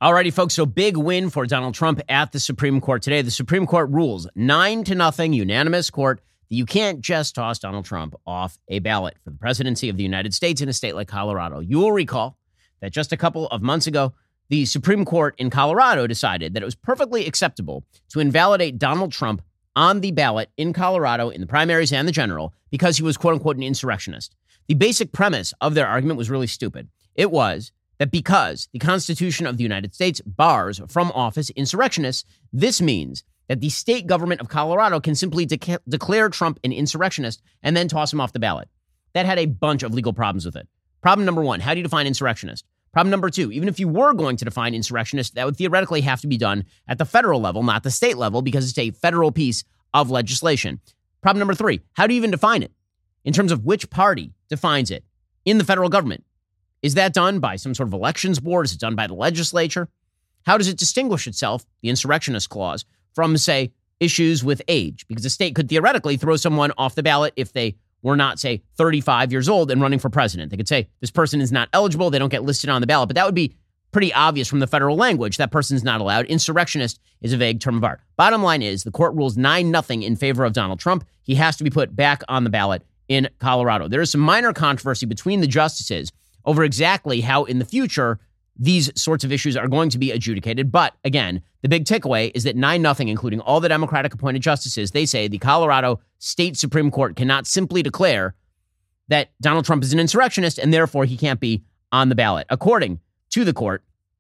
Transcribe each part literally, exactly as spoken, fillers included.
Alrighty, folks, so big win for Donald Trump at the Supreme Court today. The Supreme Court rules nine to nothing, unanimous court, that you can't just toss Donald Trump off a ballot for the presidency of the United States in a state like Colorado. You will recall that just a couple of months ago, the Supreme Court in Colorado decided that it was perfectly acceptable to invalidate Donald Trump on the ballot in Colorado in the primaries and the general because he was, quote unquote, an insurrectionist. The basic premise of their argument was really stupid. It was that because the Constitution of the United States bars from office insurrectionists, this means that the state government of Colorado can simply de- declare Trump an insurrectionist and then toss him off the ballot. That had a bunch of legal problems with it. Problem number one, how do you define insurrectionist? Problem number two, even if you were going to define insurrectionist, that would theoretically have to be done at the federal level, not the state level, because it's a federal piece of legislation. Problem number three, how do you even define it? In terms of which party defines it in the federal government? Is that done by some sort of elections board? Is it done by the legislature? How does it distinguish itself, the insurrectionist clause, from, say, issues with age? Because the state could theoretically throw someone off the ballot if they were not, say, thirty-five years old and running for president. They could say, this person is not eligible. They don't get listed on the ballot. But that would be pretty obvious from the federal language. That person's not allowed. Insurrectionist is a vague term of art. Bottom line is the court rules nine nothing in favor of Donald Trump. He has to be put back on the ballot in Colorado. There is some minor controversy between the justices over exactly how in the future these sorts of issues are going to be adjudicated. But again, the big takeaway is that nine nothing, including all the Democratic appointed justices, they say the Colorado State Supreme Court cannot simply declare that Donald Trump is an insurrectionist and therefore he can't be on the ballot. According to the court,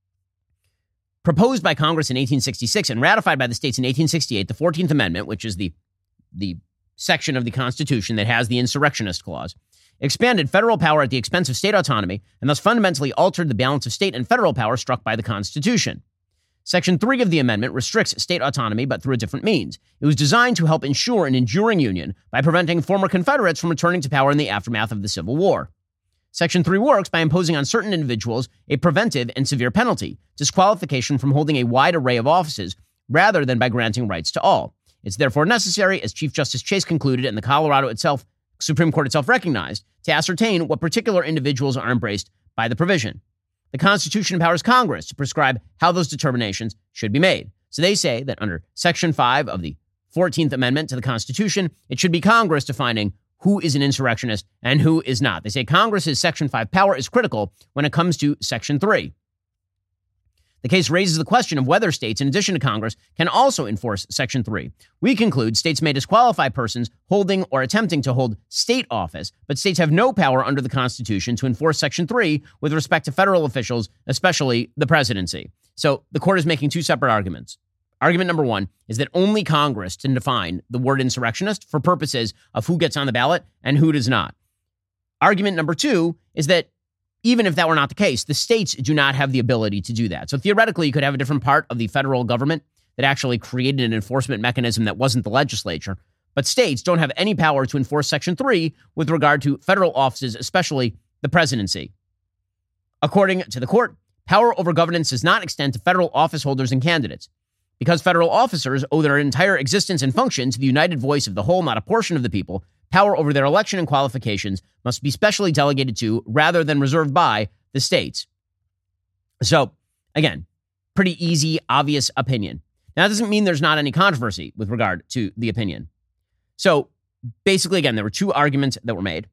proposed by Congress in eighteen sixty-six and ratified by the states in eighteen sixty-eight, the fourteenth Amendment, which is the, the section of the Constitution that has the insurrectionist clause, expanded federal power at the expense of state autonomy and thus fundamentally altered the balance of state and federal power struck by the Constitution. Section three of the amendment restricts state autonomy, but through a different means. It was designed to help ensure an enduring union by preventing former Confederates from returning to power in the aftermath of the Civil War. Section three works by imposing on certain individuals a preventive and severe penalty, disqualification from holding a wide array of offices, rather than by granting rights to all. It's therefore necessary, as Chief Justice Chase concluded and the Colorado itself Supreme Court itself recognized, to ascertain what particular individuals are embraced by the provision. The Constitution empowers Congress to prescribe how those determinations should be made. So they say that under Section five of the fourteenth Amendment to the Constitution, it should be Congress defining who is an insurrectionist and who is not. They say Congress's Section five power is critical when it comes to Section three. The case raises the question of whether states, in addition to Congress, can also enforce Section three. We conclude states may disqualify persons holding or attempting to hold state office, but states have no power under the Constitution to enforce Section three with respect to federal officials, especially the presidency. So the court is making two separate arguments. Argument number one is that only Congress can define the word insurrectionist for purposes of who gets on the ballot and who does not. Argument number two is that even if that were not the case, the states do not have the ability to do that. So theoretically, you could have a different part of the federal government that actually created an enforcement mechanism that wasn't the legislature. But states don't have any power to enforce Section three with regard to federal offices, especially the presidency. According to the court, power over governance does not extend to federal office holders and candidates. Because federal officers owe their entire existence and function to the united voice of the whole, not a portion of the people, power over their election and qualifications must be specially delegated to rather than reserved by the states. So, again, pretty easy, obvious opinion. Now, that doesn't mean there's not any controversy with regard to the opinion. So, basically, again, there were two arguments that were made.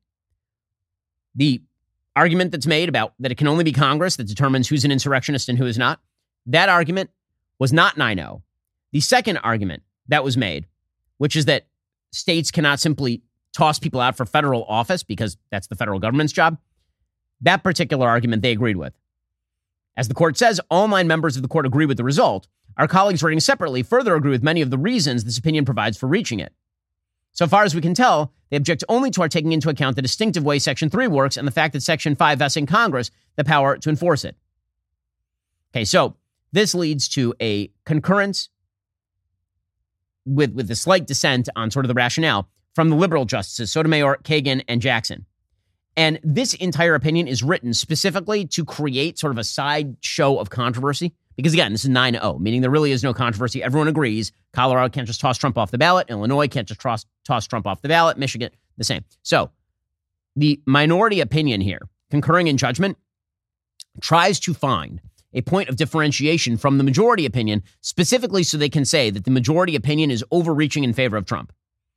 The argument that's made about that it can only be Congress that determines who's an insurrectionist and who is not, that argument was not nine oh. The second argument that was made, which is that states cannot simply toss people out for federal office because that's the federal government's job, that particular argument they agreed with. As the court says, all nine members of the court agree with the result. Our colleagues writing separately further agree with many of the reasons this opinion provides for reaching it. So far as we can tell, they object only to our taking into account the distinctive way Section three works and the fact that Section five vests in Congress the power to enforce it. Okay, so this leads to a concurrence with, with a slight dissent on sort of the rationale from the liberal justices, Sotomayor, Kagan, and Jackson. And this entire opinion is written specifically to create sort of a side show of controversy. Because again, this is nine oh, meaning there really is no controversy. Everyone agrees. Colorado can't just toss Trump off the ballot. Illinois can't just toss, toss Trump off the ballot. Michigan, the same. So the minority opinion here, concurring in judgment, tries to find a point of differentiation from the majority opinion, specifically so they can say that the majority opinion is overreaching in favor of Trump.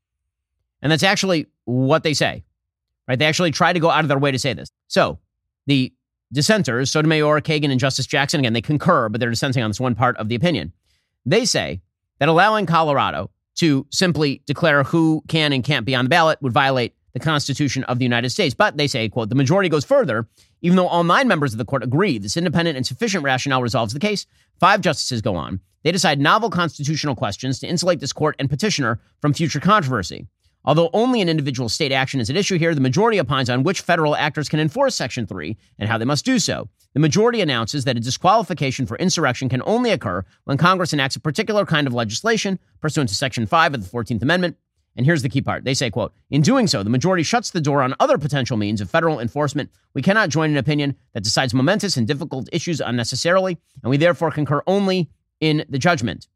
And that's actually what they say, right? They actually try to go out of their way to say this. So the dissenters, Sotomayor, Kagan, and Justice Jackson, again, they concur, but they're dissenting on this one part of the opinion. They say that allowing Colorado to simply declare who can and can't be on the ballot would violate the Constitution of the United States. But they say, quote, the majority goes further. Even though all nine members of the court agree this independent and sufficient rationale resolves the case, five justices go on. They decide novel constitutional questions to insulate this court and petitioner from future controversy. Although only an individual state action is at issue here, the majority opines on which federal actors can enforce Section three and how they must do so. The majority announces that a disqualification for insurrection can only occur when Congress enacts a particular kind of legislation pursuant to Section five of the fourteenth Amendment. And here's the key part. They say, quote, in doing so, the majority shuts the door on other potential means of federal enforcement. We cannot join an opinion that decides momentous and difficult issues unnecessarily, and we therefore concur only in the judgment.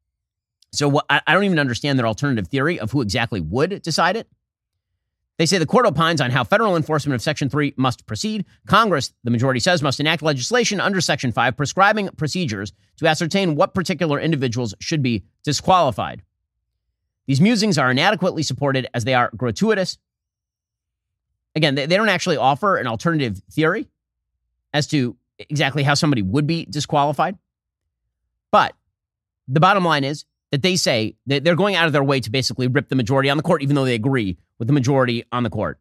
So what, I don't even understand their alternative theory of who exactly would decide it. They say the court opines on how federal enforcement of Section three must proceed. Congress, the majority says, must enact legislation under Section five prescribing procedures to ascertain what particular individuals should be disqualified. These musings are inadequately supported as they are gratuitous. Again, they, they don't actually offer an alternative theory as to exactly how somebody would be disqualified. But the bottom line is that they say that they're going out of their way to basically rip the majority on the court, even though they agree with the majority on the court.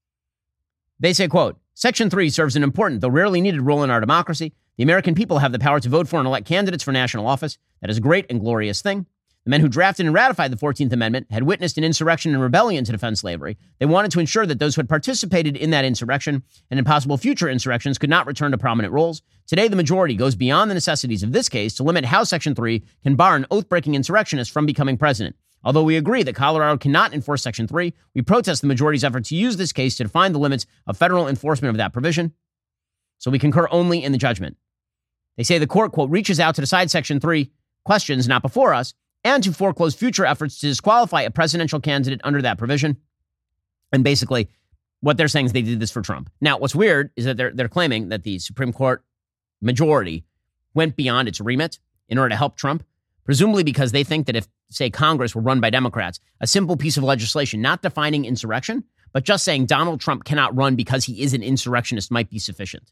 They say, quote, Section three serves an important, though rarely needed role in our democracy. The American people have the power to vote for and elect candidates for national office. That is a great and glorious thing. The men who drafted and ratified the fourteenth Amendment had witnessed an insurrection and rebellion to defend slavery. They wanted to ensure that those who had participated in that insurrection and in possible future insurrections could not return to prominent roles. Today, the majority goes beyond the necessities of this case to limit how Section three can bar an oath-breaking insurrectionist from becoming president. Although we agree that Colorado cannot enforce Section three, we protest the majority's effort to use this case to define the limits of federal enforcement of that provision. So we concur only in the judgment. They say the court, quote, reaches out to decide Section three questions not before us, and to foreclose future efforts to disqualify a presidential candidate under that provision. And basically, what they're saying is they did this for Trump. Now, what's weird is that they're they're claiming that the Supreme Court majority went beyond its remit in order to help Trump, presumably because they think that if, say, Congress were run by Democrats, a simple piece of legislation not defining insurrection, but just saying Donald Trump cannot run because he is an insurrectionist might be sufficient.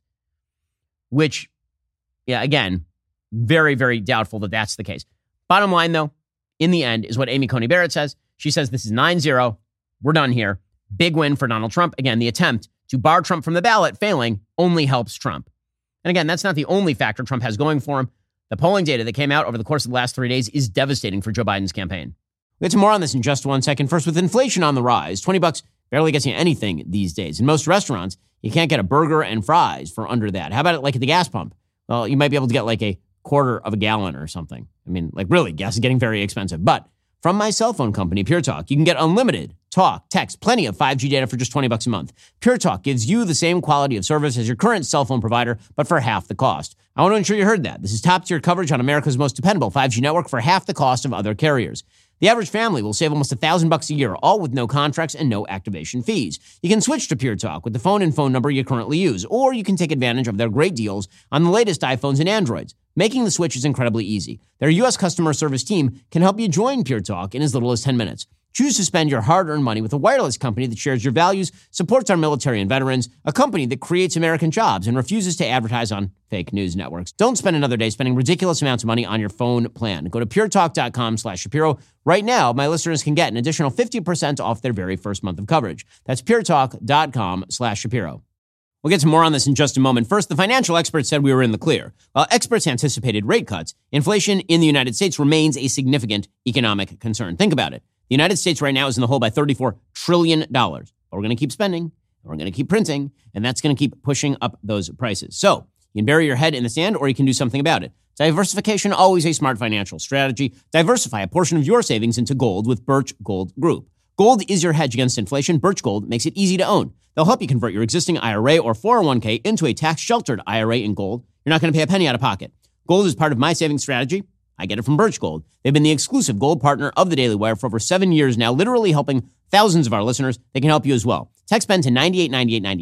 Which, yeah, again, very, very doubtful that that's the case. Bottom line, though, in the end, is what Amy Coney Barrett says. She says this is nine zero. We're done here. Big win for Donald Trump. Again, the attempt to bar Trump from the ballot failing only helps Trump. And again, that's not the only factor Trump has going for him. The polling data that came out over the course of the last three days is devastating for Joe Biden's campaign. We'll get to more on this in just one second. First, with inflation on the rise, twenty bucks barely gets you anything these days. In most restaurants, you can't get a burger and fries for under that. How about it like at the gas pump? Well, you might be able to get like a quarter of a gallon or something. I mean, like really, gas is getting very expensive. But from my cell phone company, Pure Talk, you can get unlimited talk, text, plenty of five G data for just twenty bucks a month. Pure Talk gives you the same quality of service as your current cell phone provider, but for half the cost. I want to ensure you heard that. This is top-tier coverage on America's most dependable five G network for half the cost of other carriers. The average family will save almost a thousand bucks a year, all with no contracts and no activation fees. You can switch to Pure Talk with the phone and phone number you currently use, or you can take advantage of their great deals on the latest iPhones and Androids. Making the switch is incredibly easy. Their U S customer service team can help you join Pure Talk in as little as ten minutes. Choose to spend your hard-earned money with a wireless company that shares your values, supports our military and veterans, a company that creates American jobs, and refuses to advertise on fake news networks. Don't spend another day spending ridiculous amounts of money on your phone plan. Go to puretalk.com slash Shapiro. Right now, my listeners can get an additional fifty percent off their very first month of coverage. That's puretalk.com slash Shapiro. We'll get to more on this in just a moment. First, the financial experts said we were in the clear. While experts anticipated rate cuts, inflation in the United States remains a significant economic concern. Think about it. The United States right now is in the hole by thirty-four trillion dollars. But we're going to keep spending, and we're going to keep printing, and that's going to keep pushing up those prices. So you can bury your head in the sand, or you can do something about it. Diversification, always a smart financial strategy. Diversify a portion of your savings into gold with Birch Gold Group. Gold is your hedge against inflation. Birch Gold makes it easy to own. They'll help you convert your existing I R A or four oh one k into a tax-sheltered I R A in gold. You're not going to pay a penny out of pocket. Gold is part of my savings strategy. I get it from Birch Gold. They've been the exclusive gold partner of the Daily Wire for over seven years now, literally helping thousands of our listeners. They can help you as well. Text Ben to nine eight nine eight nine eight.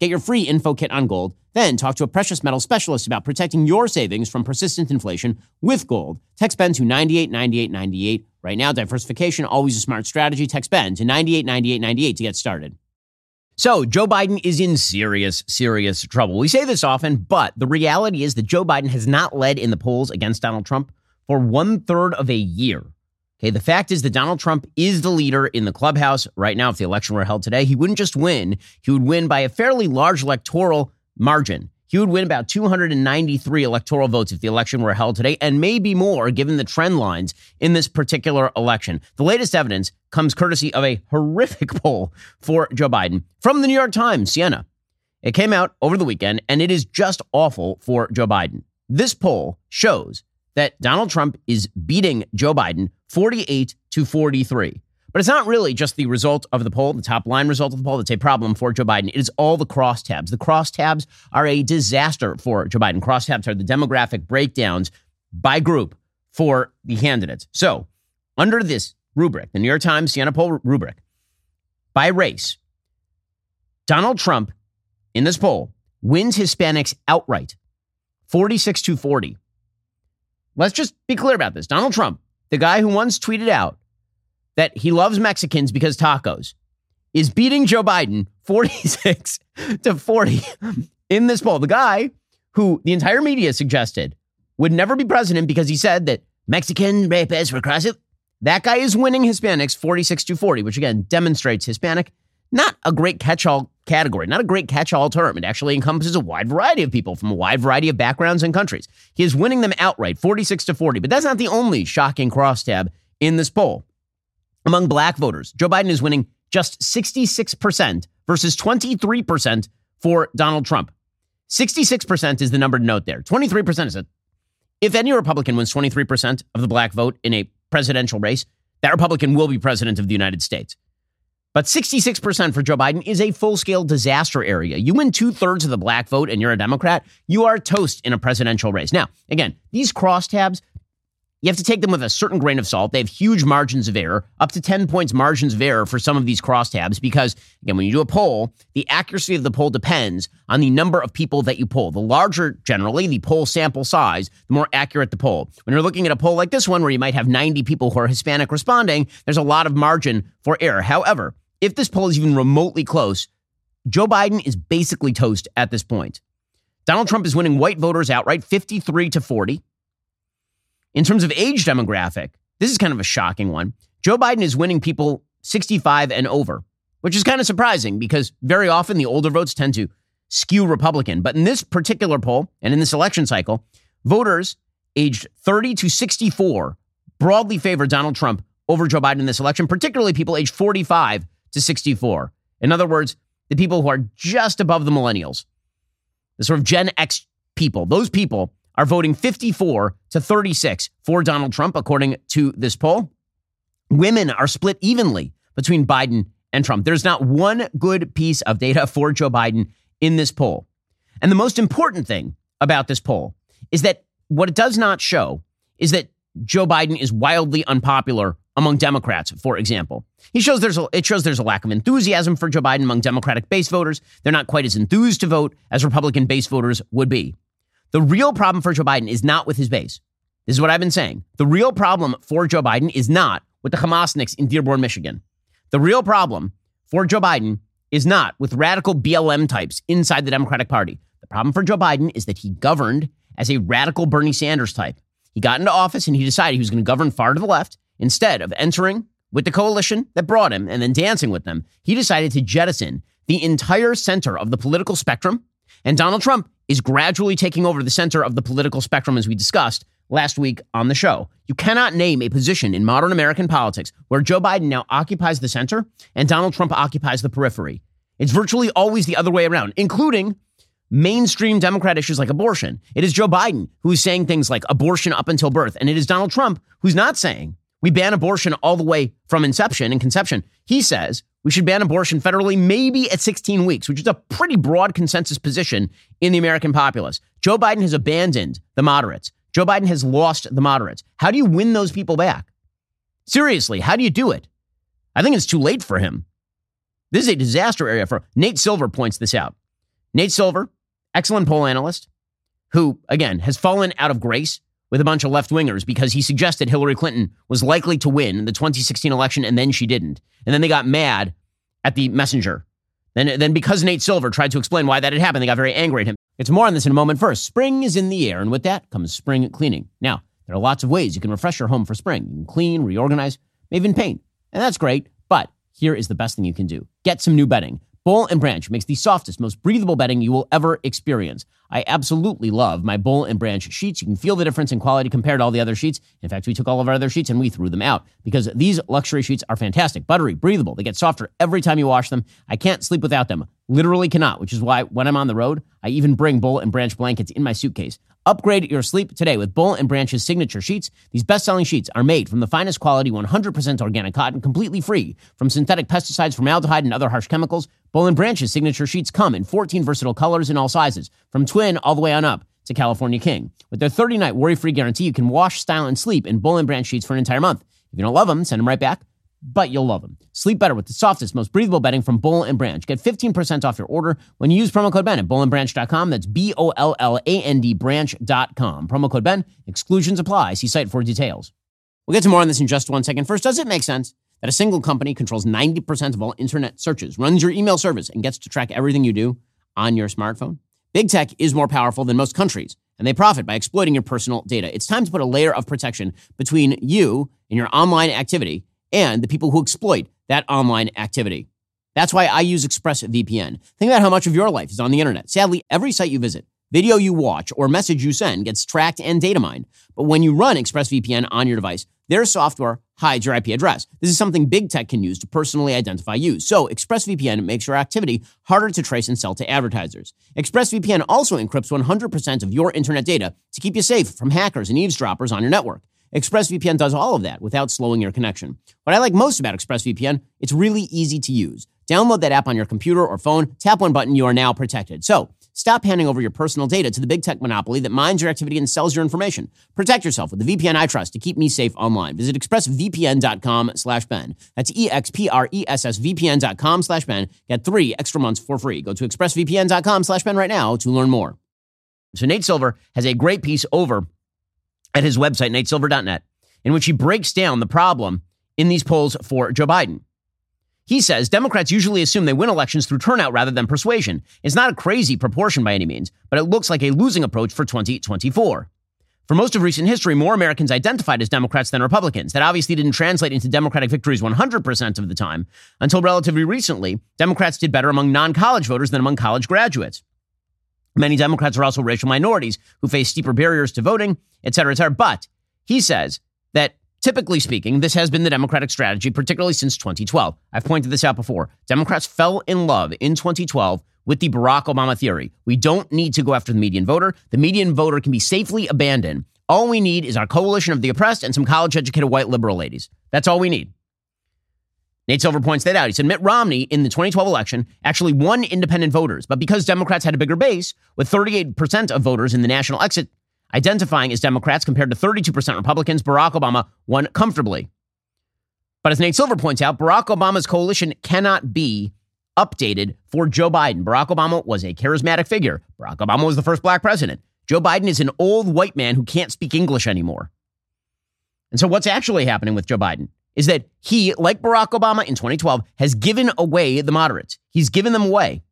Get your free info kit on gold, then talk to a precious metal specialist about protecting your savings from persistent inflation with gold. Text BEN to ninety-eight ninety-eight ninety-eight. Right now, diversification, always a smart strategy. Text BEN to ninety-eight ninety-eight ninety-eight to get started. So, Joe Biden is in serious, serious trouble. We say this often, but the reality is that Joe Biden has not led in the polls against Donald Trump for one third of a year. Okay, the fact is that Donald Trump is the leader in the clubhouse right now. If the election were held today, he wouldn't just win. He would win by a fairly large electoral margin. He would win about two hundred ninety-three electoral votes if the election were held today, and maybe more given the trend lines in this particular election. The latest evidence comes courtesy of a horrific poll for Joe Biden from the New York Times, Siena. It came out over the weekend, and it is just awful for Joe Biden. This poll shows that Donald Trump is beating Joe Biden forty-eight to forty-three. But it's not really just the result of the poll, the top line result of the poll, that's a problem for Joe Biden. It is all the crosstabs. The crosstabs are a disaster for Joe Biden. Crosstabs are the demographic breakdowns by group for the candidates. So under this rubric, the New York Times Siena poll rubric, by race, Donald Trump in this poll wins Hispanics outright, forty-six to forty. Let's just be clear about this. Donald Trump, the guy who once tweeted out that he loves Mexicans because tacos, is beating Joe Biden forty-six to forty in this poll. The guy who the entire media suggested would never be president because he said that Mexican rapists were crossing. That guy is winning Hispanics forty-six to forty, which again demonstrates Hispanic, not a great catch-all category, not a great catch-all term. It actually encompasses a wide variety of people from a wide variety of backgrounds and countries. He is winning them outright, forty-six to forty. But that's not the only shocking crosstab in this poll. Among black voters, Joe Biden is winning just sixty-six percent versus twenty-three percent for Donald Trump. sixty-six percent is the number to note there. twenty-three percent is it. If any Republican wins twenty-three percent of the black vote in a presidential race, that Republican will be president of the United States. But sixty-six percent for Joe Biden is a full-scale disaster area. You win two-thirds of the black vote and you're a Democrat, you are toast in a presidential race. Now, again, these crosstabs, you have to take them with a certain grain of salt. They have huge margins of error, up to ten points margins of error for some of these crosstabs because, again, when you do a poll, the accuracy of the poll depends on the number of people that you poll. The larger, generally, the poll sample size, the more accurate the poll. When you're looking at a poll like this one where you might have ninety people who are Hispanic responding, there's a lot of margin for error. However, if this poll is even remotely close, Joe Biden is basically toast at this point. Donald Trump is winning white voters outright, fifty-three to forty. In terms of age demographic, this is kind of a shocking one. Joe Biden is winning people sixty-five and over, which is kind of surprising because very often the older votes tend to skew Republican. But in this particular poll and in this election cycle, voters aged thirty to sixty-four broadly favor Donald Trump over Joe Biden in this election, particularly people aged forty-five to sixty-four. In other words, the people who are just above the millennials, the sort of Gen X people, those people are voting fifty-four to thirty-six for Donald Trump, according to this poll. Women are split evenly between Biden and Trump. There's not one good piece of data for Joe Biden in this poll. And the most important thing about this poll is that what it does not show is that Joe Biden is wildly unpopular among Democrats, for example. He shows there's a, it shows there's a lack of enthusiasm for Joe Biden among Democratic base voters. They're not quite as enthused to vote as Republican base voters would be. The real problem for Joe Biden is not with his base. This is what I've been saying. The real problem for Joe Biden is not with the Hamasniks in Dearborn, Michigan. The real problem for Joe Biden is not with radical B L M types inside the Democratic Party. The problem for Joe Biden is that he governed as a radical Bernie Sanders type. He got into office and he decided he was going to govern far to the left. Instead of entering with the coalition that brought him and then dancing with them, he decided to jettison the entire center of the political spectrum. And Donald Trump is gradually taking over the center of the political spectrum, as we discussed last week on the show. You cannot name a position in modern American politics where Joe Biden now occupies the center and Donald Trump occupies the periphery. It's virtually always the other way around, including mainstream Democrat issues like abortion. It is Joe Biden who is saying things like abortion up until birth, and it is Donald Trump who's not saying we ban abortion all the way from inception and conception. He says we should ban abortion federally maybe at sixteen weeks, which is a pretty broad consensus position in the American populace. Joe Biden has abandoned the moderates. Joe Biden has lost the moderates. How do you win those people back? Seriously, how do you do it? I think it's too late for him. This is a disaster area for Nate Silver points this out. Nate Silver, excellent poll analyst, who, again, has fallen out of grace with a bunch of left-wingers because he suggested Hillary Clinton was likely to win the twenty sixteen election, and then she didn't. And then they got mad at the messenger. Then, then because Nate Silver tried to explain why that had happened, they got very angry at him. It's more on this in a moment. First, spring is in the air, and with that comes spring cleaning. Now, there are lots of ways you can refresh your home for spring. You can clean, reorganize, maybe even paint. And that's great, but here is the best thing you can do. Get some new bedding. Boll and Branch makes the softest, most breathable bedding you will ever experience. I absolutely love my Boll and Branch sheets. You can feel the difference in quality compared to all the other sheets. In fact, we took all of our other sheets and we threw them out because these luxury sheets are fantastic, buttery, breathable. They get softer every time you wash them. I can't sleep without them. Literally cannot, which is why when I'm on the road, I even bring Boll and Branch blankets in my suitcase. Upgrade your sleep today with Boll and Branch's signature sheets. These best-selling sheets are made from the finest quality one hundred percent organic cotton, completely free from synthetic pesticides, formaldehyde, and other harsh chemicals. Boll and Branch's signature sheets come in fourteen versatile colors in all sizes, from twin all the way on up to California King. With their thirty-night worry-free guarantee, you can wash, style, and sleep in Boll and Branch sheets for an entire month. If you don't love them, send them right back, but you'll love them. Sleep better with the softest, most breathable bedding from Boll and Branch. Get fifteen percent off your order when you use promo code Ben at boll and branch dot com. That's B O L L A N D branch dot com. Promo code Ben. Exclusions apply. See site for details. We'll get to more on this in just one second. First, does it make sense that a single company controls ninety percent of all internet searches, runs your email service, and gets to track everything you do on your smartphone? Big tech is more powerful than most countries, and they profit by exploiting your personal data. It's time to put a layer of protection between you and your online activity and the people who exploit that online activity. That's why I use ExpressVPN. Think about how much of your life is on the internet. Sadly, every site you visit, video you watch, or message you send gets tracked and data mined. But when you run ExpressVPN on your device, their software hides your I P address. This is something big tech can use to personally identify you. So ExpressVPN makes your activity harder to trace and sell to advertisers. ExpressVPN also encrypts one hundred percent of your internet data to keep you safe from hackers and eavesdroppers on your network. ExpressVPN does all of that without slowing your connection. What I like most about ExpressVPN, it's really easy to use. Download that app on your computer or phone, tap one button, you are now protected. So stop handing over your personal data to the big tech monopoly that mines your activity and sells your information. Protect yourself with the V P N I trust to keep me safe online. Visit expressvpn.com slash Ben. That's E-X-P-R-E-S-S-V-P-N.com slash Ben. Get three extra months for free. Go to expressvpn.com slash Ben right now to learn more. So Nate Silver has a great piece over at his website, nate silver dot net, in which he breaks down the problem in these polls for Joe Biden. He says Democrats usually assume they win elections through turnout rather than persuasion. It's not a crazy proportion by any means, but it looks like a losing approach for twenty twenty-four. For most of recent history, more Americans identified as Democrats than Republicans. That obviously didn't translate into Democratic victories one hundred percent of the time. Until relatively recently, Democrats did better among non-college voters than among college graduates. Many Democrats are also racial minorities who face steeper barriers to voting, et cetera, et cetera. But he says that typically speaking, this has been the Democratic strategy, particularly since twenty twelve. I've pointed this out before. Democrats fell in love in twenty twelve with the Barack Obama theory. We don't need to go after the median voter. The median voter can be safely abandoned. All we need is our coalition of the oppressed and some college-educated white liberal ladies. That's all we need. Nate Silver points that out. He said Mitt Romney in the twenty twelve election actually won independent voters, but because Democrats had a bigger base, with thirty-eight percent of voters in the national exit identifying as Democrats compared to thirty-two percent Republicans, Barack Obama won comfortably. But as Nate Silver points out, Barack Obama's coalition cannot be updated for Joe Biden. Barack Obama was a charismatic figure. Barack Obama was the first black president. Joe Biden is an old white man who can't speak English anymore. And so what's actually happening with Joe Biden is that he, like Barack Obama in twenty twelve, has given away the moderates. He's given them away.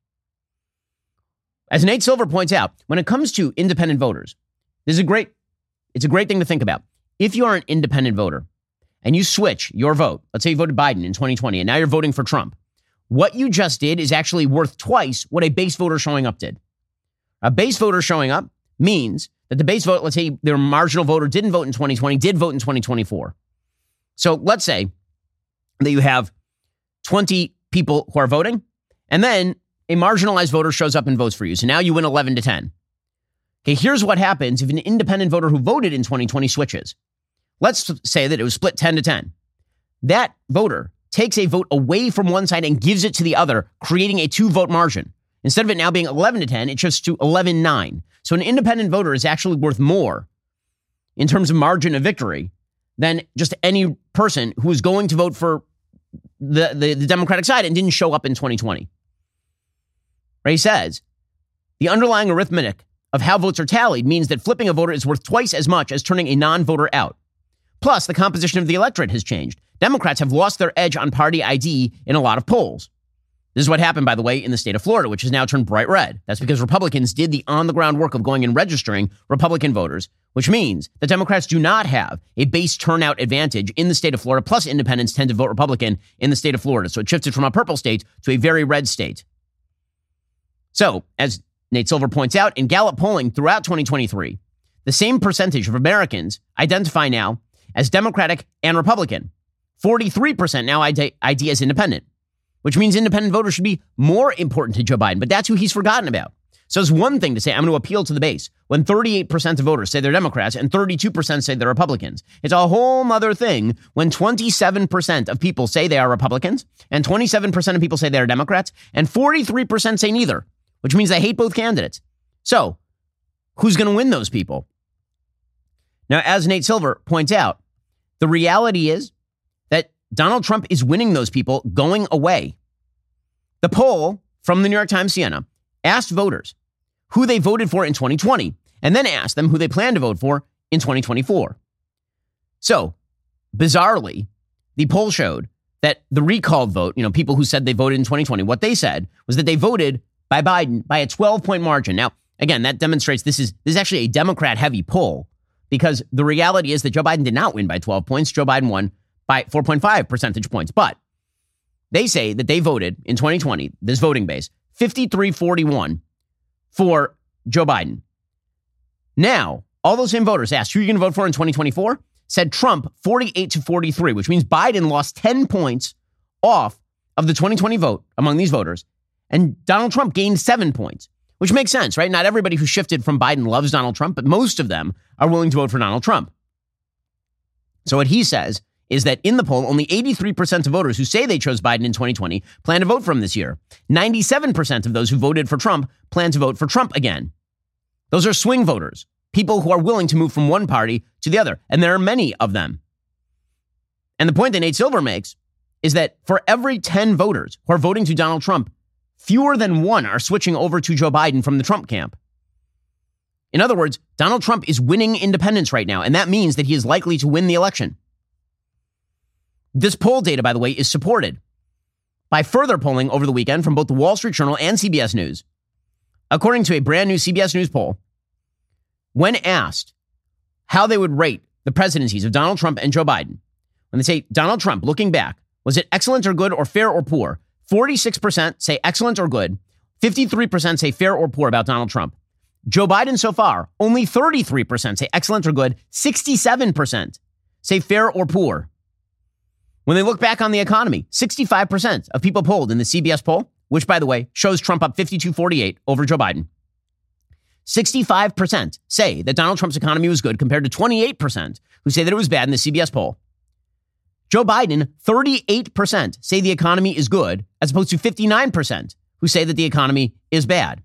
As Nate Silver points out, when it comes to independent voters, this is a great, it's a great thing to think about. If you are an independent voter and you switch your vote, let's say you voted Biden in twenty twenty and now you're voting for Trump, what you just did is actually worth twice what a base voter showing up did. A base voter showing up means that the base vote, let's say their marginal voter didn't vote in twenty twenty, did vote in twenty twenty-four. So let's say that you have twenty people who are voting, and then a marginalized voter shows up and votes for you. So now you win eleven to ten. Okay, here's what happens if an independent voter who voted in twenty twenty switches. Let's say that it was split ten to ten. That voter takes a vote away from one side and gives it to the other, creating a two-vote margin. Instead of it now being eleven to ten, it shifts to eleven nine. So an independent voter is actually worth more in terms of margin of victory than just any person who is going to vote for the, the, the Democratic side and didn't show up in twenty twenty. Right? He says The underlying arithmetic of how votes are tallied means that flipping a voter is worth twice as much as turning a non-voter out. Plus, the composition of the electorate has changed. Democrats have lost their edge on party I D in a lot of polls. This is what happened, by the way, in the state of Florida, which has now turned bright red. That's because Republicans did the on-the-ground work of going and registering Republican voters, which means that Democrats do not have a base turnout advantage in the state of Florida, plus independents tend to vote Republican in the state of Florida. So it shifted from a purple state to a very red state. So, as Nate Silver points out, in Gallup polling throughout twenty twenty-three, the same percentage of Americans identify now as Democratic and Republican. forty-three percent now I D as independent, which means independent voters should be more important to Joe Biden, but that's who he's forgotten about. So it's one thing to say, I'm going to appeal to the base, when thirty-eight percent of voters say they're Democrats and thirty-two percent say they're Republicans. It's a whole other thing when twenty-seven percent of people say they are Republicans and twenty-seven percent of people say they're Democrats and forty-three percent say neither, which means they hate both candidates. So who's going to win those people? Now, as Nate Silver points out, the reality is that Donald Trump is winning those people going away. The poll from the New York Times Siena asked voters who they voted for in twenty twenty and then asked them who they plan to vote for in twenty twenty-four. So, bizarrely, the poll showed that the recalled vote, you know, people who said they voted in twenty twenty, what they said was that they voted by Biden by a twelve-point margin. Now, again, that demonstrates this is this is actually a Democrat-heavy poll because the reality is that Joe Biden did not win by twelve points. Joe Biden won by four point five percentage points. But they say that they voted in twenty twenty, this voting base, fifty-three forty-one for Joe Biden. Now, all those same voters asked, who are you going to vote for in twenty twenty-four? Said Trump forty-eight to forty-three, which means Biden lost ten points off of the twenty twenty vote among these voters. And Donald Trump gained seven points, which makes sense, right? Not everybody who shifted from Biden loves Donald Trump, but most of them are willing to vote for Donald Trump. So what he says is that in the poll, only eighty-three percent of voters who say they chose Biden in twenty twenty plan to vote for him this year. ninety-seven percent of those who voted for Trump plan to vote for Trump again. Those are swing voters, people who are willing to move from one party to the other. And there are many of them. And the point that Nate Silver makes is that for every ten voters who are voting to Donald Trump, fewer than one are switching over to Joe Biden from the Trump camp. In other words, Donald Trump is winning independents right now, and that means that he is likely to win the election. This poll data, by the way, is supported by further polling over the weekend from both the Wall Street Journal and C B S News. According to a brand new C B S News poll, when asked how they would rate the presidencies of Donald Trump and Joe Biden, when they say Donald Trump, looking back, was it excellent or good or fair or poor? forty-six percent say excellent or good. fifty-three percent say fair or poor about Donald Trump. Joe Biden so far, only thirty-three percent say excellent or good. sixty-seven percent say fair or poor. When they look back on the economy, sixty-five percent of people polled in the C B S poll, which, by the way, shows Trump up fifty-two forty-eight over Joe Biden, sixty-five percent say that Donald Trump's economy was good compared to twenty-eight percent who say that it was bad in the C B S poll. Joe Biden, thirty-eight percent say the economy is good, as opposed to fifty-nine percent who say that the economy is bad.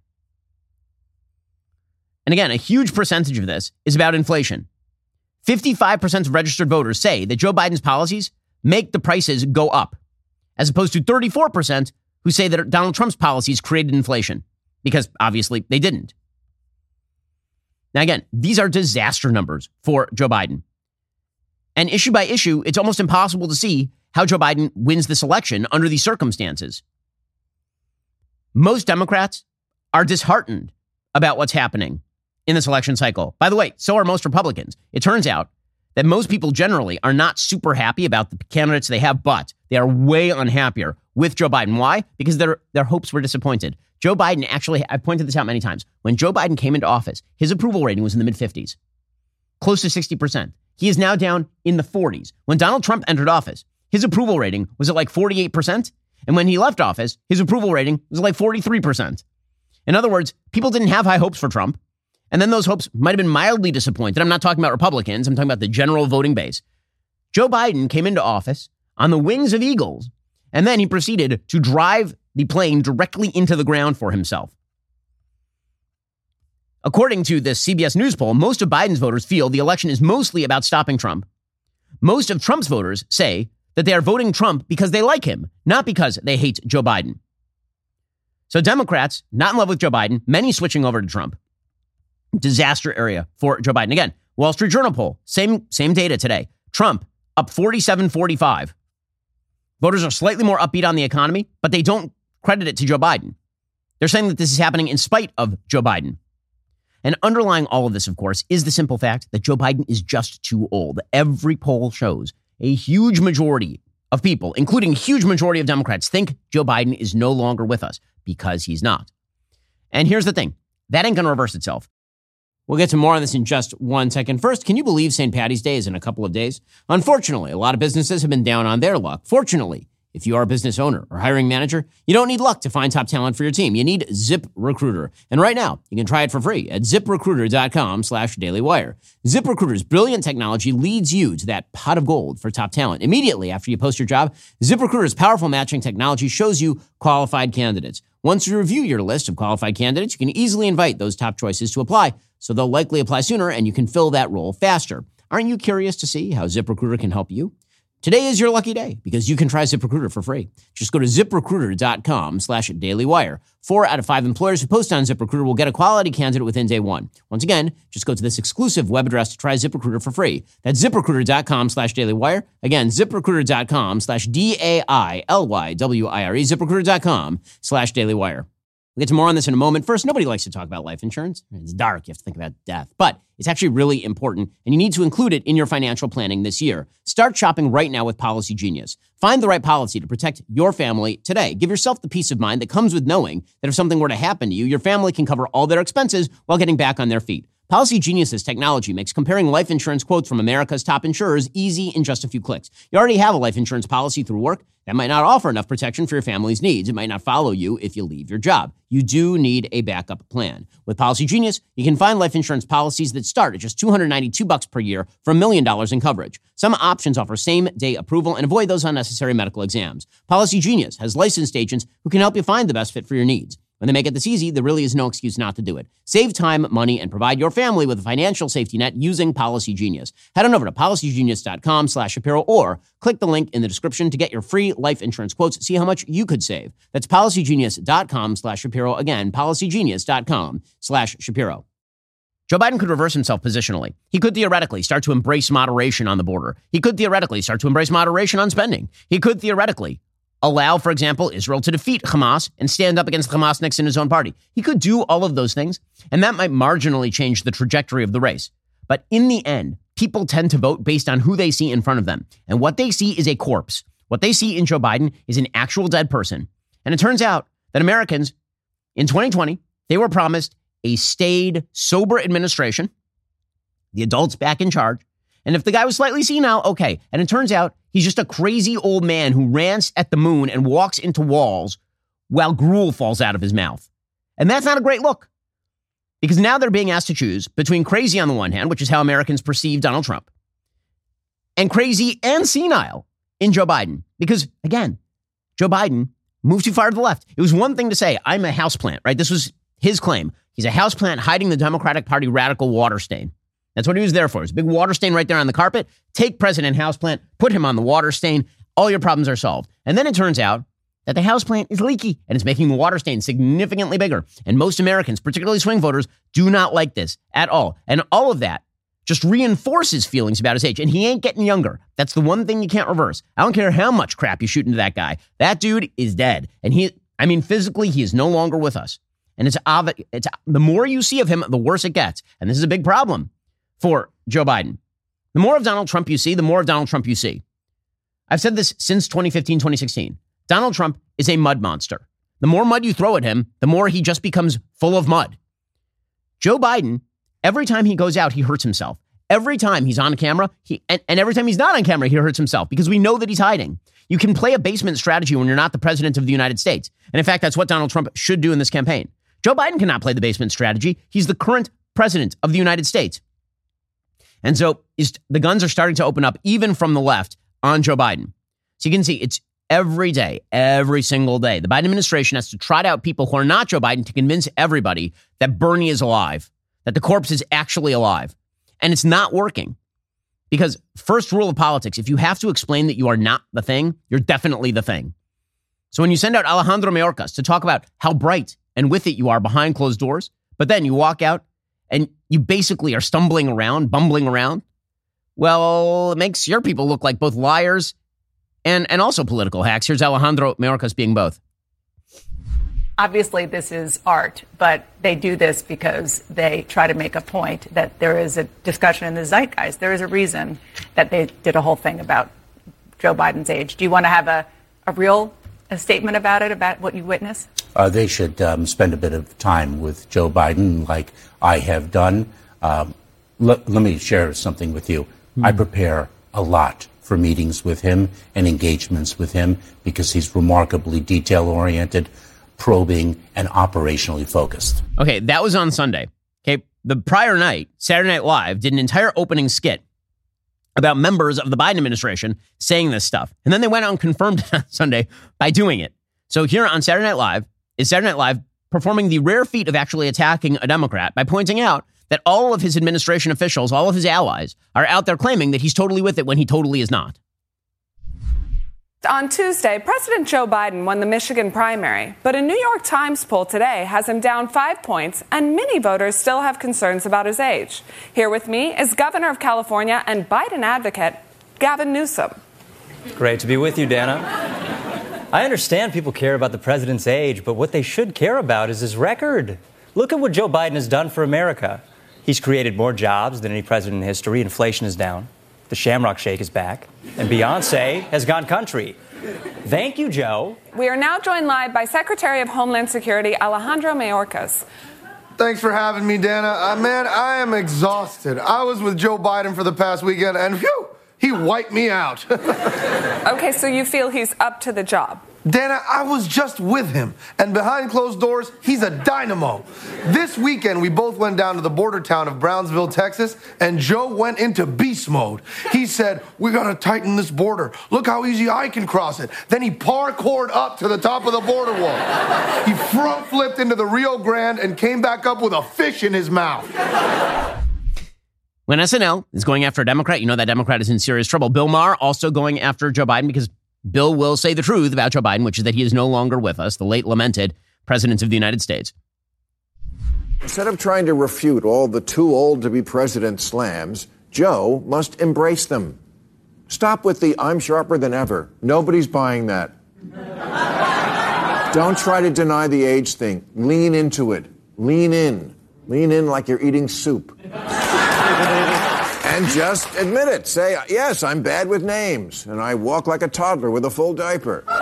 And again, a huge percentage of this is about inflation. fifty-five percent of registered voters say that Joe Biden's policies make the prices go up, as opposed to thirty-four percent who say that Donald Trump's policies created inflation, because obviously they didn't. Now, again, these are disaster numbers for Joe Biden. And issue by issue, it's almost impossible to see how Joe Biden wins this election under these circumstances. Most Democrats are disheartened about what's happening in this election cycle. By the way, so are most Republicans. It turns out that most people generally are not super happy about the candidates they have, but they are way unhappier with Joe Biden. Why? Because their their hopes were disappointed. Joe Biden actually, I've pointed this out many times, when Joe Biden came into office, his approval rating was in the mid-fifties, close to sixty percent. He is now down in the forties. When Donald Trump entered office, his approval rating was at like forty-eight percent. And when he left office, his approval rating was like forty-three percent. In other words, people didn't have high hopes for Trump. And then those hopes might have been mildly disappointed. I'm not talking about Republicans. I'm talking about the general voting base. Joe Biden came into office on the wings of eagles, and then he proceeded to drive the plane directly into the ground for himself. According to this C B S News poll, most of Biden's voters feel the election is mostly about stopping Trump. Most of Trump's voters say that they are voting Trump because they like him, not because they hate Joe Biden. So Democrats, not in love with Joe Biden, many switching over to Trump. Disaster area for Joe Biden. Again, Wall Street Journal poll, same, same data today. Trump up forty-seven forty-five. Voters are slightly more upbeat on the economy, but they don't credit it to Joe Biden. They're saying that this is happening in spite of Joe Biden. And underlying all of this, of course, is the simple fact that Joe Biden is just too old. Every poll shows a huge majority of people, including a huge majority of Democrats, think Joe Biden is no longer with us because he's not. And here's the thing. That ain't going to reverse itself. We'll get to more on this in just one second. First, can you believe Saint Patty's Day is in a couple of days? Unfortunately, a lot of businesses have been down on their luck. Fortunately, if you are a business owner or hiring manager, you don't need luck to find top talent for your team. You need ZipRecruiter. And right now, you can try it for free at ZipRecruiter.com slash DailyWire. ZipRecruiter's brilliant technology leads you to that pot of gold for top talent. Immediately after you post your job, ZipRecruiter's powerful matching technology shows you qualified candidates. Once you review your list of qualified candidates, you can easily invite those top choices to apply, so they'll likely apply sooner and you can fill that role faster. Aren't you curious to see how ZipRecruiter can help you? Today is your lucky day because you can try ZipRecruiter for free. Just go to ZipRecruiter.com slash DailyWire. Four out of five employers who post on ZipRecruiter will get a quality candidate within day one. Once again, just go to this exclusive web address to try ZipRecruiter for free. That's ZipRecruiter.com slash DailyWire. Again, ZipRecruiter.com slash D-A-I-L-Y-W-I-R-E. ZipRecruiter.com slash DailyWire. We'll get to more on this in a moment. First, nobody likes to talk about life insurance. It's dark. You have to think about death. But it's actually really important, and you need to include it in your financial planning this year. Start shopping right now with Policy Genius. Find the right policy to protect your family today. Give yourself the peace of mind that comes with knowing that if something were to happen to you, your family can cover all their expenses while getting back on their feet. Policy Genius's technology makes comparing life insurance quotes from America's top insurers easy in just a few clicks. You already have a life insurance policy through work. That might not offer enough protection for your family's needs. It might not follow you if you leave your job. You do need a backup plan. With Policy Genius, you can find life insurance policies that start at just two hundred ninety-two bucks per year for a million dollars in coverage. Some options offer same-day approval and avoid those unnecessary medical exams. Policy Genius has licensed agents who can help you find the best fit for your needs. When they make it this easy, there really is no excuse not to do it. Save time, money, and provide your family with a financial safety net using Policy Genius. Head on over to PolicyGenius.com slash Shapiro or click the link in the description to get your free life insurance quotes. See how much you could save. That's PolicyGenius.com slash Shapiro. Again, PolicyGenius.com slash Shapiro. Joe Biden could reverse himself positionally. He could theoretically start to embrace moderation on the border. He could theoretically start to embrace moderation on spending. He could theoretically allow, for example, Israel to defeat Hamas and stand up against Hamasniks in his own party. He could do all of those things, and that might marginally change the trajectory of the race. But in the end, people tend to vote based on who they see in front of them. And what they see is a corpse. What they see in Joe Biden is an actual dead person. And it turns out that Americans in twenty twenty, they were promised a staid, sober administration, the adults back in charge. And if the guy was slightly senile, okay. And it turns out he's just a crazy old man who rants at the moon and walks into walls while gruel falls out of his mouth. And that's not a great look. Because now they're being asked to choose between crazy on the one hand, which is how Americans perceive Donald Trump, and crazy and senile in Joe Biden. Because, again, Joe Biden moved too far to the left. It was one thing to say, I'm a houseplant, right? This was his claim. He's a houseplant hiding the Democratic Party radical water stain. That's what he was there for. It's a big water stain right there on the carpet. Take President Houseplant, put him on the water stain. All your problems are solved. And then it turns out that the houseplant is leaky and it's making the water stain significantly bigger. And most Americans, particularly swing voters, do not like this at all. And all of that just reinforces feelings about his age. And he ain't getting younger. That's the one thing you can't reverse. I don't care how much crap you shoot into that guy. That dude is dead. And he, I mean, physically, he is no longer with us. And it's obvious. It's the more you see of him, the worse it gets. And this is a big problem for Joe Biden. The more of Donald Trump you see, the more of Donald Trump you see. I've said this since twenty fifteen, twenty sixteen. Donald Trump is a mud monster. The more mud you throw at him, the more he just becomes full of mud. Joe Biden, every time he goes out, he hurts himself. Every time he's on camera, he and, and every time he's not on camera, he hurts himself because we know that he's hiding. You can play a basement strategy when you're not the president of the United States. And in fact, that's what Donald Trump should do in this campaign. Joe Biden cannot play the basement strategy. He's the current president of the United States. And so is, the guns are starting to open up even from the left on Joe Biden. So you can see it's every day, every single day. The Biden administration has to trot out people who are not Joe Biden to convince everybody that Bernie is alive, that the corpse is actually alive. And it's not working. Because first rule of politics, if you have to explain that you are not the thing, you're definitely the thing. So when you send out Alejandro Mayorkas to talk about how bright and with it you are behind closed doors, but then you walk out and you basically are stumbling around, bumbling around, well, it makes your people look like both liars and, and also political hacks. Here's Alejandro Mayorkas being both. Obviously, this is art, but they do this because they try to make a point that there is a discussion in the zeitgeist. There is a reason that they did a whole thing about Joe Biden's age. Do you want to have a, a real a statement about it, about what you witnessed? Uh, they should um, spend a bit of time with Joe Biden, like I have done. Um, l- let me share something with you. Mm-hmm. I prepare a lot for meetings with him and engagements with him because he's remarkably detail-oriented, probing, and operationally focused. Okay, that was on Sunday. Okay, the prior night, Saturday Night Live did an entire opening skit about members of the Biden administration saying this stuff. And then they went out and confirmed it on Sunday by doing it. So here on Saturday Night Live is Saturday Night Live performing the rare feat of actually attacking a Democrat by pointing out that all of his administration officials, all of his allies, are out there claiming that he's totally with it when he totally is not. On Tuesday, President Joe Biden won the Michigan primary, but a New York Times poll today has him down five points, and many voters still have concerns about his age. Here with me is Governor of California and Biden advocate Gavin Newsom. Great to be with you, Dana. I understand people care about the president's age, but what they should care about is his record. Look at what Joe Biden has done for America. He's created more jobs than any president in history. Inflation is down. The Shamrock Shake is back, and Beyonce has gone country. Thank you, Joe. We are now joined live by Secretary of Homeland Security Alejandro Mayorkas. Thanks for having me, Dana. Uh, man, I am exhausted. I was with Joe Biden for the past weekend, and phew, he wiped me out. Okay, so you feel he's up to the job? Dana, I was just with him, and behind closed doors, he's a dynamo. This weekend, we both went down to the border town of Brownsville, Texas, and Joe went into beast mode. He said, we gotta tighten this border. Look how easy I can cross it. Then he parkoured up to the top of the border wall. He front flipped into the Rio Grande and came back up with a fish in his mouth. When S N L is going after a Democrat, you know that Democrat is in serious trouble. Bill Maher also going after Joe Biden because Bill will say the truth about Joe Biden, which is that he is no longer with us, the late lamented president of the United States. Instead of trying to refute all the too old to be president slams, Joe must embrace them. Stop with the I'm sharper than ever. Nobody's buying that. Don't try to deny the age thing. Lean into it. Lean in. Lean in like you're eating soup. And just admit it. Say, yes, I'm bad with names, and I walk like a toddler with a full diaper. But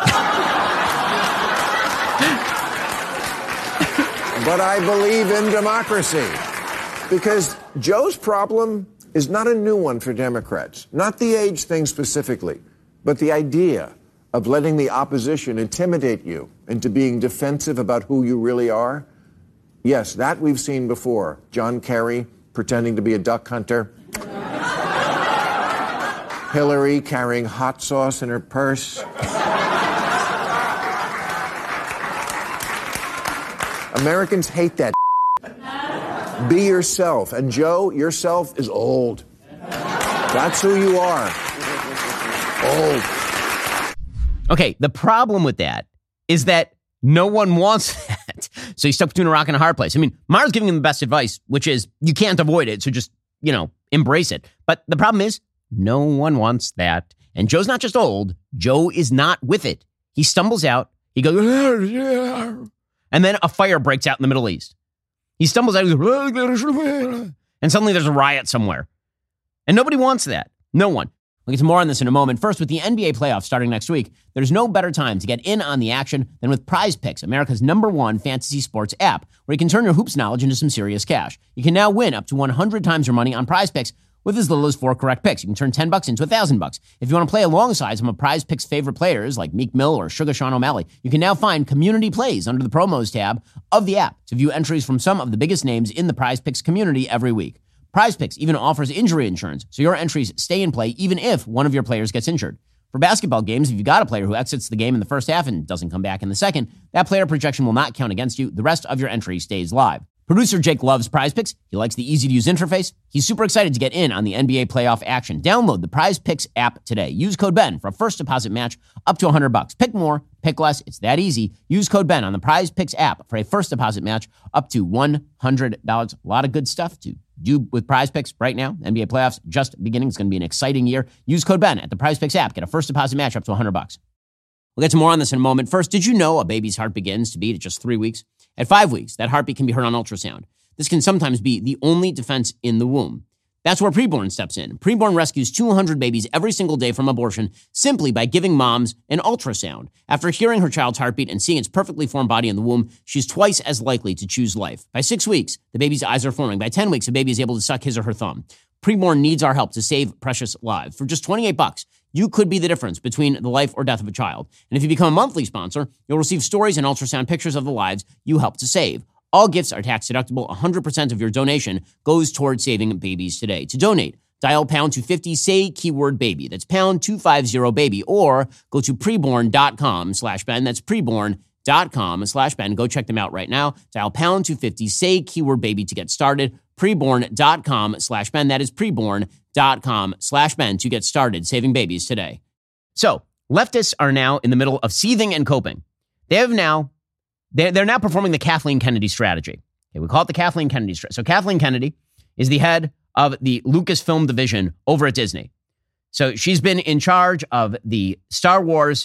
I believe in democracy. Because Joe's problem is not a new one for Democrats. Not the age thing specifically, but the idea of letting the opposition intimidate you into being defensive about who you really are. Yes, that we've seen before. John Kerry pretending to be a duck hunter. Hillary carrying hot sauce in her purse. Americans hate that. Be yourself. And Joe, yourself is old. That's who you are. Old. Okay, the problem with that is that no one wants that. So he's stuck between a rock and a hard place. I mean, Maher's giving him the best advice, which is you can't avoid it, so just, you know, embrace it. But the problem is, no one wants that. And Joe's not just old. Joe is not with it. He stumbles out. He goes, and then a fire breaks out in the Middle East. He stumbles out, and suddenly there's a riot somewhere. And nobody wants that. No one. We'll get to more on this in a moment. First, with the N B A playoffs starting next week, there's no better time to get in on the action than with Prize Picks, America's number one fantasy sports app, where you can turn your hoops knowledge into some serious cash. You can now win up to one hundred times your money on Prize Picks with as little as four correct picks. You can turn ten bucks into one thousand bucks. If you want to play alongside some of Prize Picks' favorite players like Meek Mill or Sugar Sean O'Malley, you can now find community plays under the promos tab of the app to view entries from some of the biggest names in the Prize Picks community every week. Prize Picks even offers injury insurance, so your entries stay in play even if one of your players gets injured. For basketball games, if you've got a player who exits the game in the first half and doesn't come back in the second, that player projection will not count against you. The rest of your entry stays live. Producer Jake loves Prize Picks. He likes the easy-to-use interface. He's super excited to get in on the N B A playoff action. Download the Prize Picks app today. Use code Ben for a first deposit match up to one hundred bucks. Pick more, pick less. It's that easy. Use code Ben on the Prize Picks app for a first deposit match up to one hundred dollars. A lot of good stuff to do with Prize Picks right now. N B A playoffs just beginning. It's going to be an exciting year. Use code Ben at the Prize Picks app. Get a first deposit match up to one hundred bucks. We'll get to more on this in a moment. First, did you know a baby's heart begins to beat at just three weeks? At five weeks, that heartbeat can be heard on ultrasound. This can sometimes be the only defense in the womb. That's where Preborn steps in. Preborn rescues two hundred babies every single day from abortion simply by giving moms an ultrasound. After hearing her child's heartbeat and seeing its perfectly formed body in the womb, she's twice as likely to choose life. By six weeks, the baby's eyes are forming. By ten weeks, the baby is able to suck his or her thumb. Preborn needs our help to save precious lives. For just twenty-eight bucks, you could be the difference between the life or death of a child. And if you become a monthly sponsor, you'll receive stories and ultrasound pictures of the lives you help to save. All gifts are tax deductible. one hundred percent of your donation goes towards saving babies today. To donate, dial pound two fifty, say keyword baby. That's pound two fifty baby, or go to preborn.com slash Ben. That's preborn.com slash Ben. Go check them out right now. Dial pound two fifty, say keyword baby to get started. Preborn.com slash Ben. That is preborn.com slash Ben to get started saving babies today. So, leftists are now in the middle of seething and coping. They have now They're, they're now performing the Kathleen Kennedy strategy. Okay, we call it the Kathleen Kennedy strategy. So Kathleen Kennedy is the head of the Lucasfilm division over at Disney. So she's been in charge of the Star Wars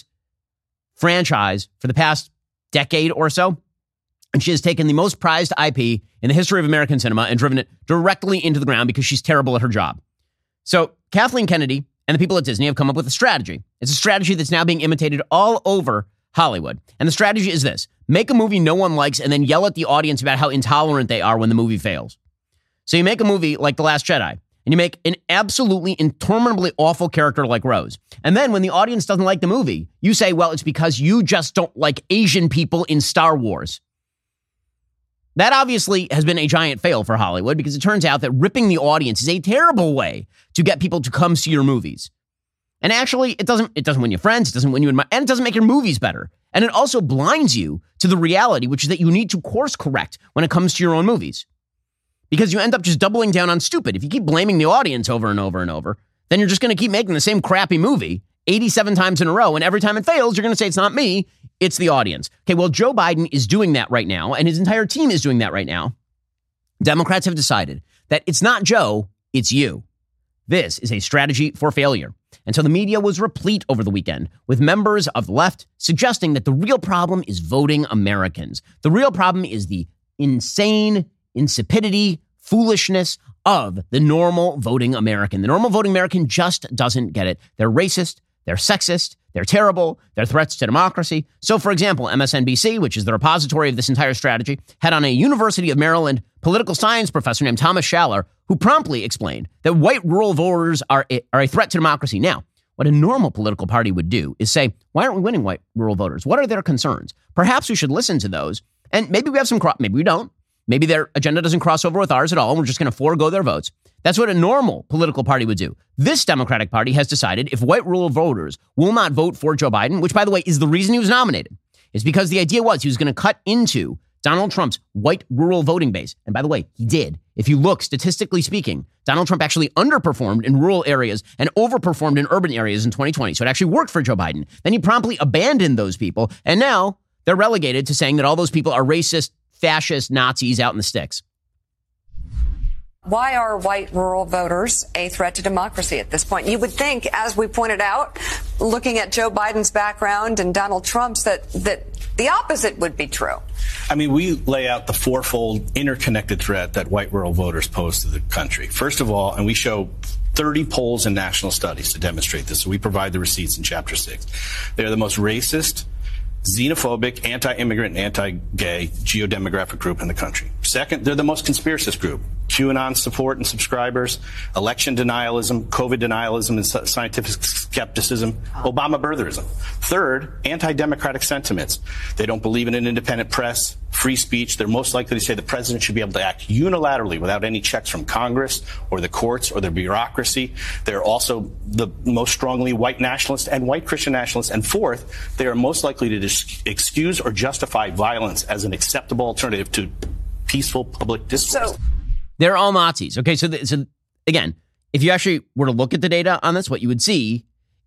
franchise for the past decade or so. And she has taken the most prized I P in the history of American cinema and driven it directly into the ground because she's terrible at her job. So Kathleen Kennedy and the people at Disney have come up with a strategy. It's a strategy that's now being imitated all over Hollywood. And the strategy is this: make a movie no one likes and then yell at the audience about how intolerant they are when the movie fails. So you make a movie like The Last Jedi, and you make an absolutely interminably awful character like Rose. And then when the audience doesn't like the movie, you say, well, it's because you just don't like Asian people in Star Wars. That obviously has been a giant fail for Hollywood because it turns out that ripping the audience is a terrible way to get people to come see your movies. And actually, it doesn't it doesn't win you friends, it doesn't win you, and it doesn't make your movies better. And it also blinds you to the reality, which is that you need to course correct when it comes to your own movies. Because you end up just doubling down on stupid. If you keep blaming the audience over and over and over, then you're just going to keep making the same crappy movie eighty-seven times in a row. And every time it fails, you're going to say, it's not me, it's the audience. Okay, well, Joe Biden is doing that right now, and his entire team is doing that right now. Democrats have decided that it's not Joe, it's you. This is a strategy for failure. And so the media was replete over the weekend with members of the left suggesting that the real problem is voting Americans. The real problem is the insane insipidity, foolishness of the normal voting American. The normal voting American just doesn't get it. They're racist, they're sexist, they're terrible, they're threats to democracy. So, for example, M S N B C, which is the repository of this entire strategy, had on a University of Maryland political science professor named Thomas Schaller, who promptly explained that white rural voters are a, are a threat to democracy. Now, what a normal political party would do is say, why aren't we winning white rural voters? What are their concerns? Perhaps we should listen to those. And maybe we have some, cro- maybe we don't. Maybe their agenda doesn't cross over with ours at all, and we're just going to forego their votes. That's what a normal political party would do. This Democratic Party has decided if white rural voters will not vote for Joe Biden, which, by the way, is the reason he was nominated, is because the idea was he was going to cut into Donald Trump's white rural voting base. And by the way, he did. If you look, statistically speaking, Donald Trump actually underperformed in rural areas and overperformed in urban areas in twenty twenty. So it actually worked for Joe Biden. Then he promptly abandoned those people. And now they're relegated to saying that all those people are racist, fascist Nazis out in the sticks. Why are white rural voters a threat to democracy at this point? You would think, as we pointed out, looking at Joe Biden's background and Donald Trump's, that, that the opposite would be true. I mean, we lay out the fourfold interconnected threat that white rural voters pose to the country. First of all, and we show thirty polls and national studies to demonstrate this. So we provide the receipts in Chapter six. They are the most racist, xenophobic, anti-immigrant, and anti-gay geodemographic group in the country. Second, they're the most conspiracist group. QAnon support and subscribers, election denialism, COVID denialism and scientific skepticism, Obama birtherism. Third, anti-democratic sentiments. They don't believe in an independent press, free speech. They're most likely to say the president should be able to act unilaterally without any checks from Congress or the courts or the bureaucracy. They're also the most strongly white nationalist and white Christian nationalists. And fourth, they are most likely to dis- excuse or justify violence as an acceptable alternative to peaceful public discourse. So- They're all Nazis. Okay, so, th- so again, if you actually were to look at the data on this, what you would see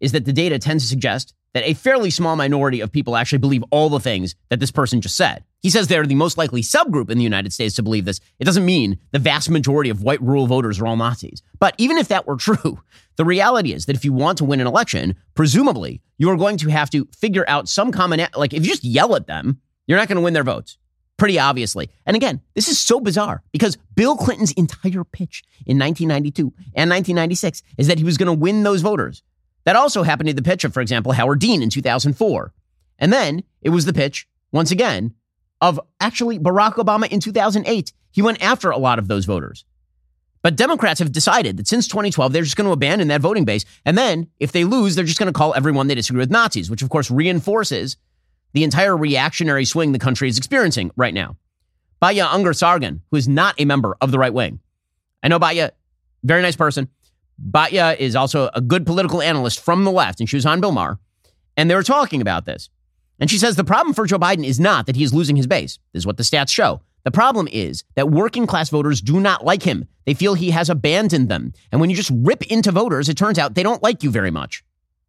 is that the data tends to suggest that a fairly small minority of people actually believe all the things that this person just said. He says they're the most likely subgroup in the United States to believe this. It doesn't mean the vast majority of white rural voters are all Nazis. But even if that were true, the reality is that if you want to win an election, presumably you are going to have to figure out some common, like if you just yell at them, you're not going to win their votes. Pretty obviously. And again, this is so bizarre because Bill Clinton's entire pitch in nineteen ninety-two and nineteen ninety-six is that he was going to win those voters. That also happened to the pitch of, for example, Howard Dean in two thousand four. And then it was the pitch, once again, of actually Barack Obama in two thousand eight. He went after a lot of those voters. But Democrats have decided that since twenty twelve, they're just going to abandon that voting base. And then if they lose, they're just going to call everyone they disagree with Nazis, which of course reinforces the entire reactionary swing the country is experiencing right now. Baya Ungar Sargon, who is not a member of the right wing. I know Baya, very nice person. Baya is also a good political analyst from the left, and she was on Bill Maher, and they were talking about this. And she says the problem for Joe Biden is not that he is losing his base. This is what the stats show. The problem is that working class voters do not like him. They feel he has abandoned them. And when you just rip into voters, it turns out they don't like you very much.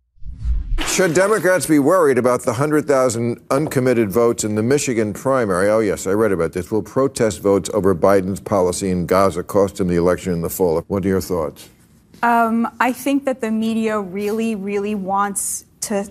Should Democrats be worried about the one hundred thousand uncommitted votes in the Michigan primary? Oh, yes, I read about this. Will protest votes over Biden's policy in Gaza cost him the election in the fall? What are your thoughts? Um, I think that the media really, really wants to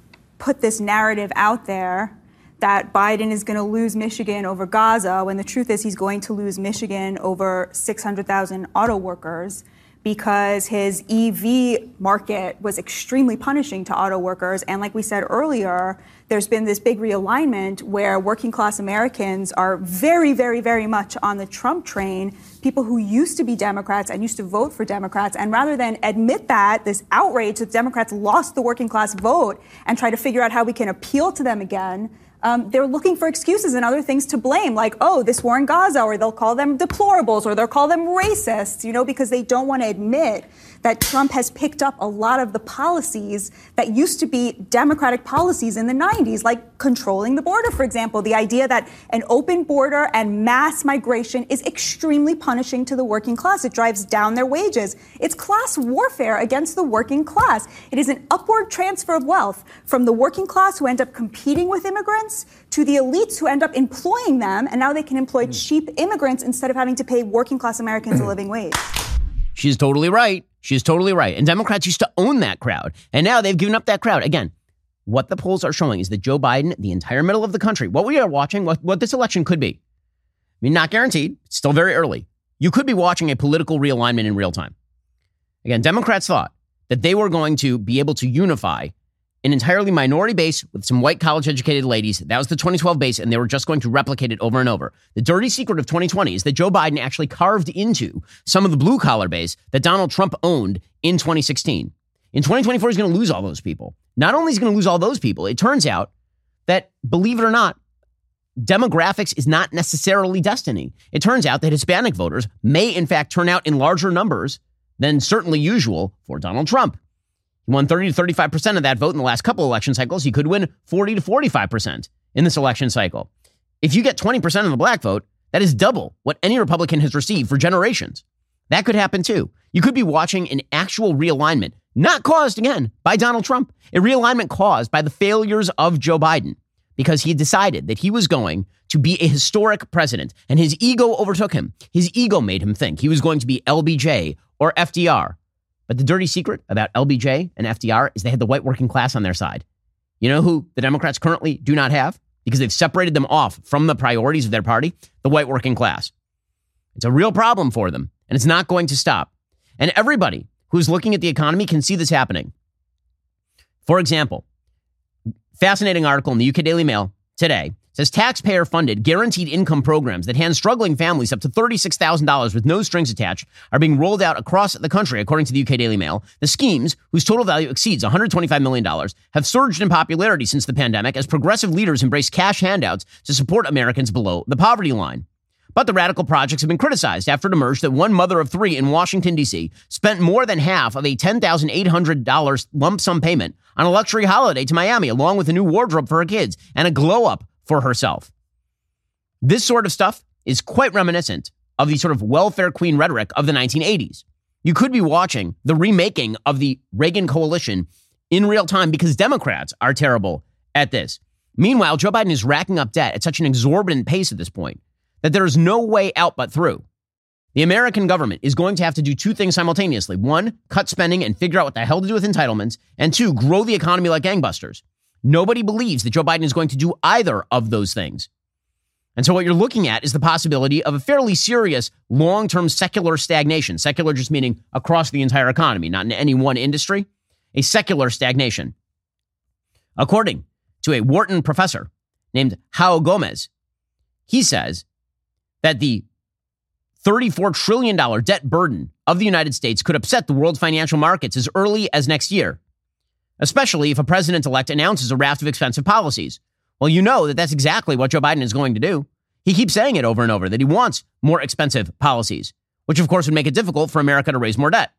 put this narrative out there that Biden is going to lose Michigan over Gaza, when the truth is he's going to lose Michigan over six hundred thousand auto workers, because his E V market was extremely punishing to auto workers. And like we said earlier, there's been this big realignment where working class Americans are very, very, very much on the Trump train, people who used to be Democrats and used to vote for Democrats. And rather than admit that, this outrage that Democrats lost the working class vote and try to figure out how we can appeal to them again, Um, they're looking for excuses and other things to blame, like, oh, this war in Gaza, or they'll call them deplorables, or they'll call them racists, you know, because they don't want to admit that Trump has picked up a lot of the policies that used to be Democratic policies in the nineties, like controlling the border, for example. The idea that an open border and mass migration is extremely punishing to the working class. It drives down their wages. It's class warfare against the working class. It is an upward transfer of wealth from the working class who end up competing with immigrants to the elites who end up employing them, and now they can employ cheap immigrants instead of having to pay working class Americans a living wage. She's totally right. She's totally right. And Democrats used to own that crowd. And now they've given up that crowd. Again, what the polls are showing is that Joe Biden, the entire middle of the country, what we are watching, what, what this election could be, I mean, not guaranteed. It's still very early. You could be watching a political realignment in real time. Again, Democrats thought that they were going to be able to unify an entirely minority base with some white college-educated ladies. That was the twenty twelve base, and they were just going to replicate it over and over. The dirty secret of twenty twenty is that Joe Biden actually carved into some of the blue-collar base that Donald Trump owned in twenty sixteen. In twenty twenty-four, he's going to lose all those people. Not only is he going to lose all those people, it turns out that, believe it or not, demographics is not necessarily destiny. It turns out that Hispanic voters may, in fact, turn out in larger numbers than certainly usual for Donald Trump. He won thirty to thirty-five percent of that vote in the last couple election cycles. He could win forty to forty-five percent in this election cycle. If you get twenty percent of the black vote, that is double what any Republican has received for generations. That could happen too. You could be watching an actual realignment, not caused, again, by Donald Trump, a realignment caused by the failures of Joe Biden, because he decided that he was going to be a historic president, and his ego overtook him. His ego made him think he was going to be L B J or F D R. But the dirty secret about L B J and F D R is they had the white working class on their side. You know who the Democrats currently do not have? Because they've separated them off from the priorities of their party, the white working class. It's a real problem for them, and it's not going to stop. And everybody who's looking at the economy can see this happening. For example, fascinating article in the U K Daily Mail today says taxpayer-funded guaranteed income programs that hand struggling families up to thirty-six thousand dollars with no strings attached are being rolled out across the country, according to the U K Daily Mail. The schemes, whose total value exceeds one hundred twenty-five million dollars, have surged in popularity since the pandemic as progressive leaders embrace cash handouts to support Americans below the poverty line. But the radical projects have been criticized after it emerged that one mother of three in Washington, D C spent more than half of a ten thousand eight hundred dollars lump sum payment on a luxury holiday to Miami, along with a new wardrobe for her kids and a glow-up for herself. This sort of stuff is quite reminiscent of the sort of welfare queen rhetoric of the nineteen eighties. You could be watching the remaking of the Reagan coalition in real time because Democrats are terrible at this. Meanwhile, Joe Biden is racking up debt at such an exorbitant pace at this point that there is no way out but through. The American government is going to have to do two things simultaneously. One, cut spending and figure out what the hell to do with entitlements. And two, grow the economy like gangbusters. Nobody believes that Joe Biden is going to do either of those things. And so what you're looking at is the possibility of a fairly serious long-term secular stagnation. Secular just meaning across the entire economy, not in any one industry. A secular stagnation. According to a Wharton professor named João Gomes, he says that the thirty-four trillion dollars debt burden of the United States could upset the world's financial markets as early as next year, especially if a president-elect announces a raft of expensive policies. Well, you know that that's exactly what Joe Biden is going to do. He keeps saying it over and over, that he wants more expensive policies, which of course would make it difficult for America to raise more debt.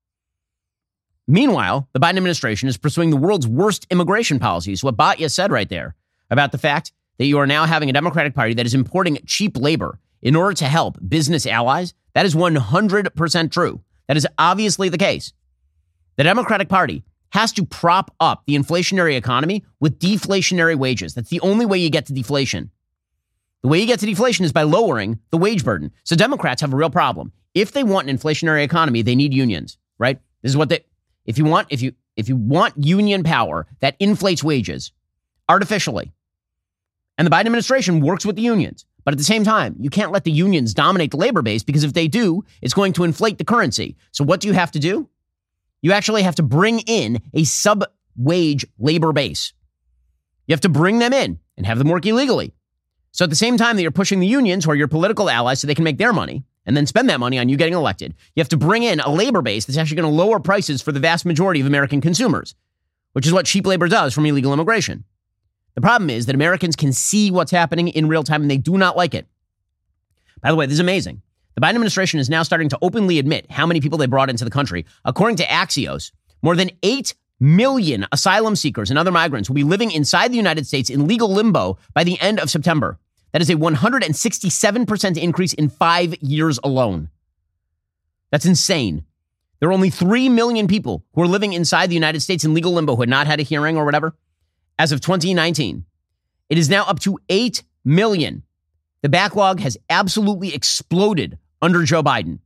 Meanwhile, the Biden administration is pursuing the world's worst immigration policies. What Batya said right there about the fact that you are now having a Democratic Party that is importing cheap labor in order to help business allies, that is one hundred percent true. That is obviously the case. The Democratic Party has to prop up the inflationary economy with deflationary wages. That's the only way you get to deflation. The way you get to deflation is by lowering the wage burden. So Democrats have a real problem. If they want an inflationary economy, they need unions, right? This is what they, if you want, if you, if you want union power that inflates wages artificially, and the Biden administration works with the unions, but at the same time, you can't let the unions dominate the labor base because if they do, it's going to inflate the currency. So what do you have to do? You actually have to bring in a sub-wage labor base. You have to bring them in and have them work illegally. So at the same time that you're pushing the unions, who are your political allies, so they can make their money and then spend that money on you getting elected, you have to bring in a labor base that's actually going to lower prices for the vast majority of American consumers, which is what cheap labor does from illegal immigration. The problem is that Americans can see what's happening in real time and they do not like it. By the way, this is amazing. The Biden administration is now starting to openly admit how many people they brought into the country. According to Axios, more than eight million asylum seekers and other migrants will be living inside the United States in legal limbo by the end of September. That is a one hundred sixty-seven percent increase in five years alone. That's insane. There are only three million people who are living inside the United States in legal limbo who had not had a hearing or whatever as of twenty nineteen. It is now up to eight million. The backlog has absolutely exploded under Joe Biden.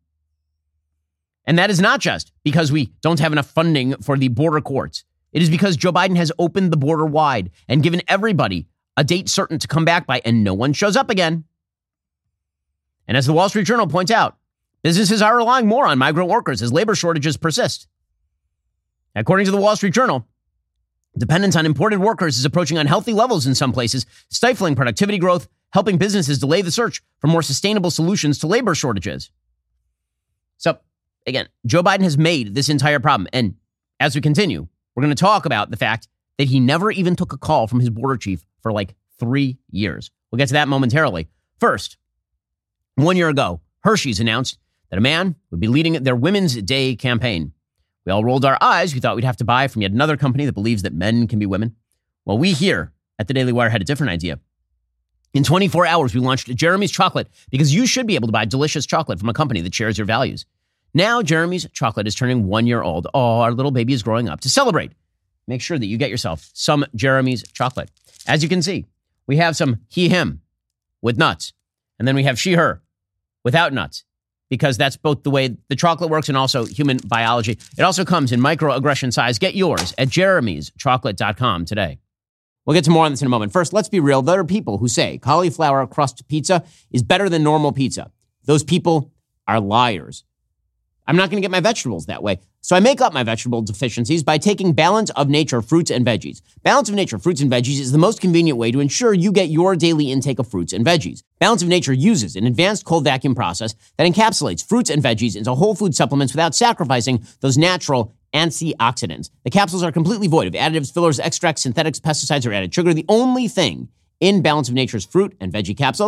And that is not just because we don't have enough funding for the border courts. It is because Joe Biden has opened the border wide and given everybody a date certain to come back by, and no one shows up again. And as the Wall Street Journal points out, businesses are relying more on migrant workers as labor shortages persist. According to the Wall Street Journal, dependence on imported workers is approaching unhealthy levels in some places, stifling productivity growth, helping businesses delay the search for more sustainable solutions to labor shortages. So, again, Joe Biden has made this entire problem. And as we continue, we're going to talk about the fact that he never even took a call from his border chief for like three years. We'll get to that momentarily. First, one year ago, Hershey's announced that a man would be leading their Women's Day campaign. We all rolled our eyes. We thought we'd have to buy from yet another company that believes that men can be women. Well, we here at the Daily Wire had a different idea. In twenty-four hours, we launched Jeremy's Chocolate because you should be able to buy delicious chocolate from a company that shares your values. Now, Jeremy's Chocolate is turning one year old. Oh, our little baby is growing up. To celebrate, make sure that you get yourself some Jeremy's Chocolate. As you can see, we have some he, him with nuts. And then we have she, her without nuts, because that's both the way the chocolate works and also human biology. It also comes in microaggression size. Get yours at jeremy's chocolate dot com today. We'll get to more on this in a moment. First, let's be real. There are people who say cauliflower crust pizza is better than normal pizza. Those people are liars. I'm not going to get my vegetables that way. So I make up my vegetable deficiencies by taking Balance of Nature fruits and veggies. Balance of Nature fruits and veggies is the most convenient way to ensure you get your daily intake of fruits and veggies. Balance of Nature uses an advanced cold vacuum process that encapsulates fruits and veggies into whole food supplements without sacrificing those natural antioxidants. The capsules are completely void of additives, fillers, extracts, synthetics, pesticides, or added sugar. The only thing in Balance of Nature's fruit and veggie capsules,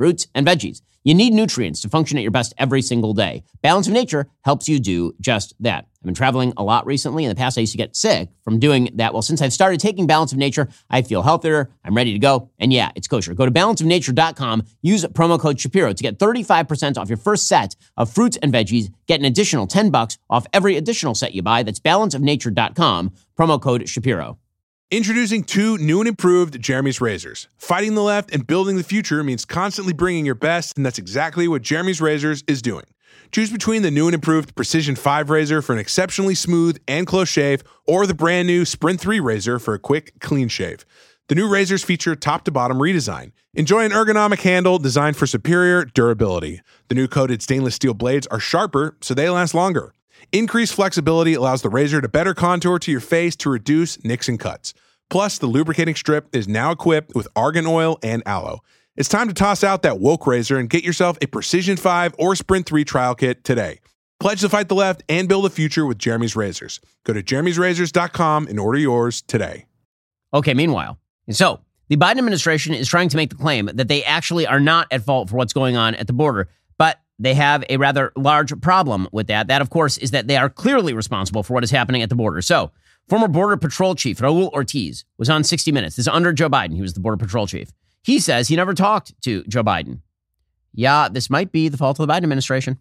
fruits, and veggies. You need nutrients to function at your best every single day. Balance of Nature helps you do just that. I've been traveling a lot recently. In the past, I used to get sick from doing that. Well, since I've started taking Balance of Nature, I feel healthier. I'm ready to go. And yeah, it's kosher. Go to balance of nature dot com. Use promo code Shapiro to get thirty-five percent off your first set of fruits and veggies. Get an additional ten bucks off every additional set you buy. That's balance of nature dot com. Promo code Shapiro. Introducing two new and improved Jeremy's razors. Fighting the left and building the future means constantly bringing your best, and that's exactly what Jeremy's Razors is doing. Choose between the new and improved Precision five razor for an exceptionally smooth and close shave, or the brand new Sprint three razor for a quick, clean shave. The new razors feature top-to-bottom redesign. Enjoy an ergonomic handle designed for superior durability. The new coated stainless steel blades are sharper, so they last longer. Increased flexibility allows the razor to better contour to your face to reduce nicks and cuts. Plus, the lubricating strip is now equipped with argan oil and aloe. It's time to toss out that woke razor and get yourself a Precision five or Sprint three trial kit today. Pledge to fight the left and build a future with Jeremy's Razors. Go to jeremy's razors dot com and order yours today. Okay, meanwhile, so the Biden administration is trying to make the claim that they actually are not at fault for what's going on at the border, but they have a rather large problem with that. That, of course, is that they are clearly responsible for what is happening at the border. So, former Border Patrol Chief Raul Ortiz was on sixty minutes. This is under Joe Biden. He was the Border Patrol Chief. He says he never talked to Joe Biden. Yeah, this might be the fault of the Biden administration.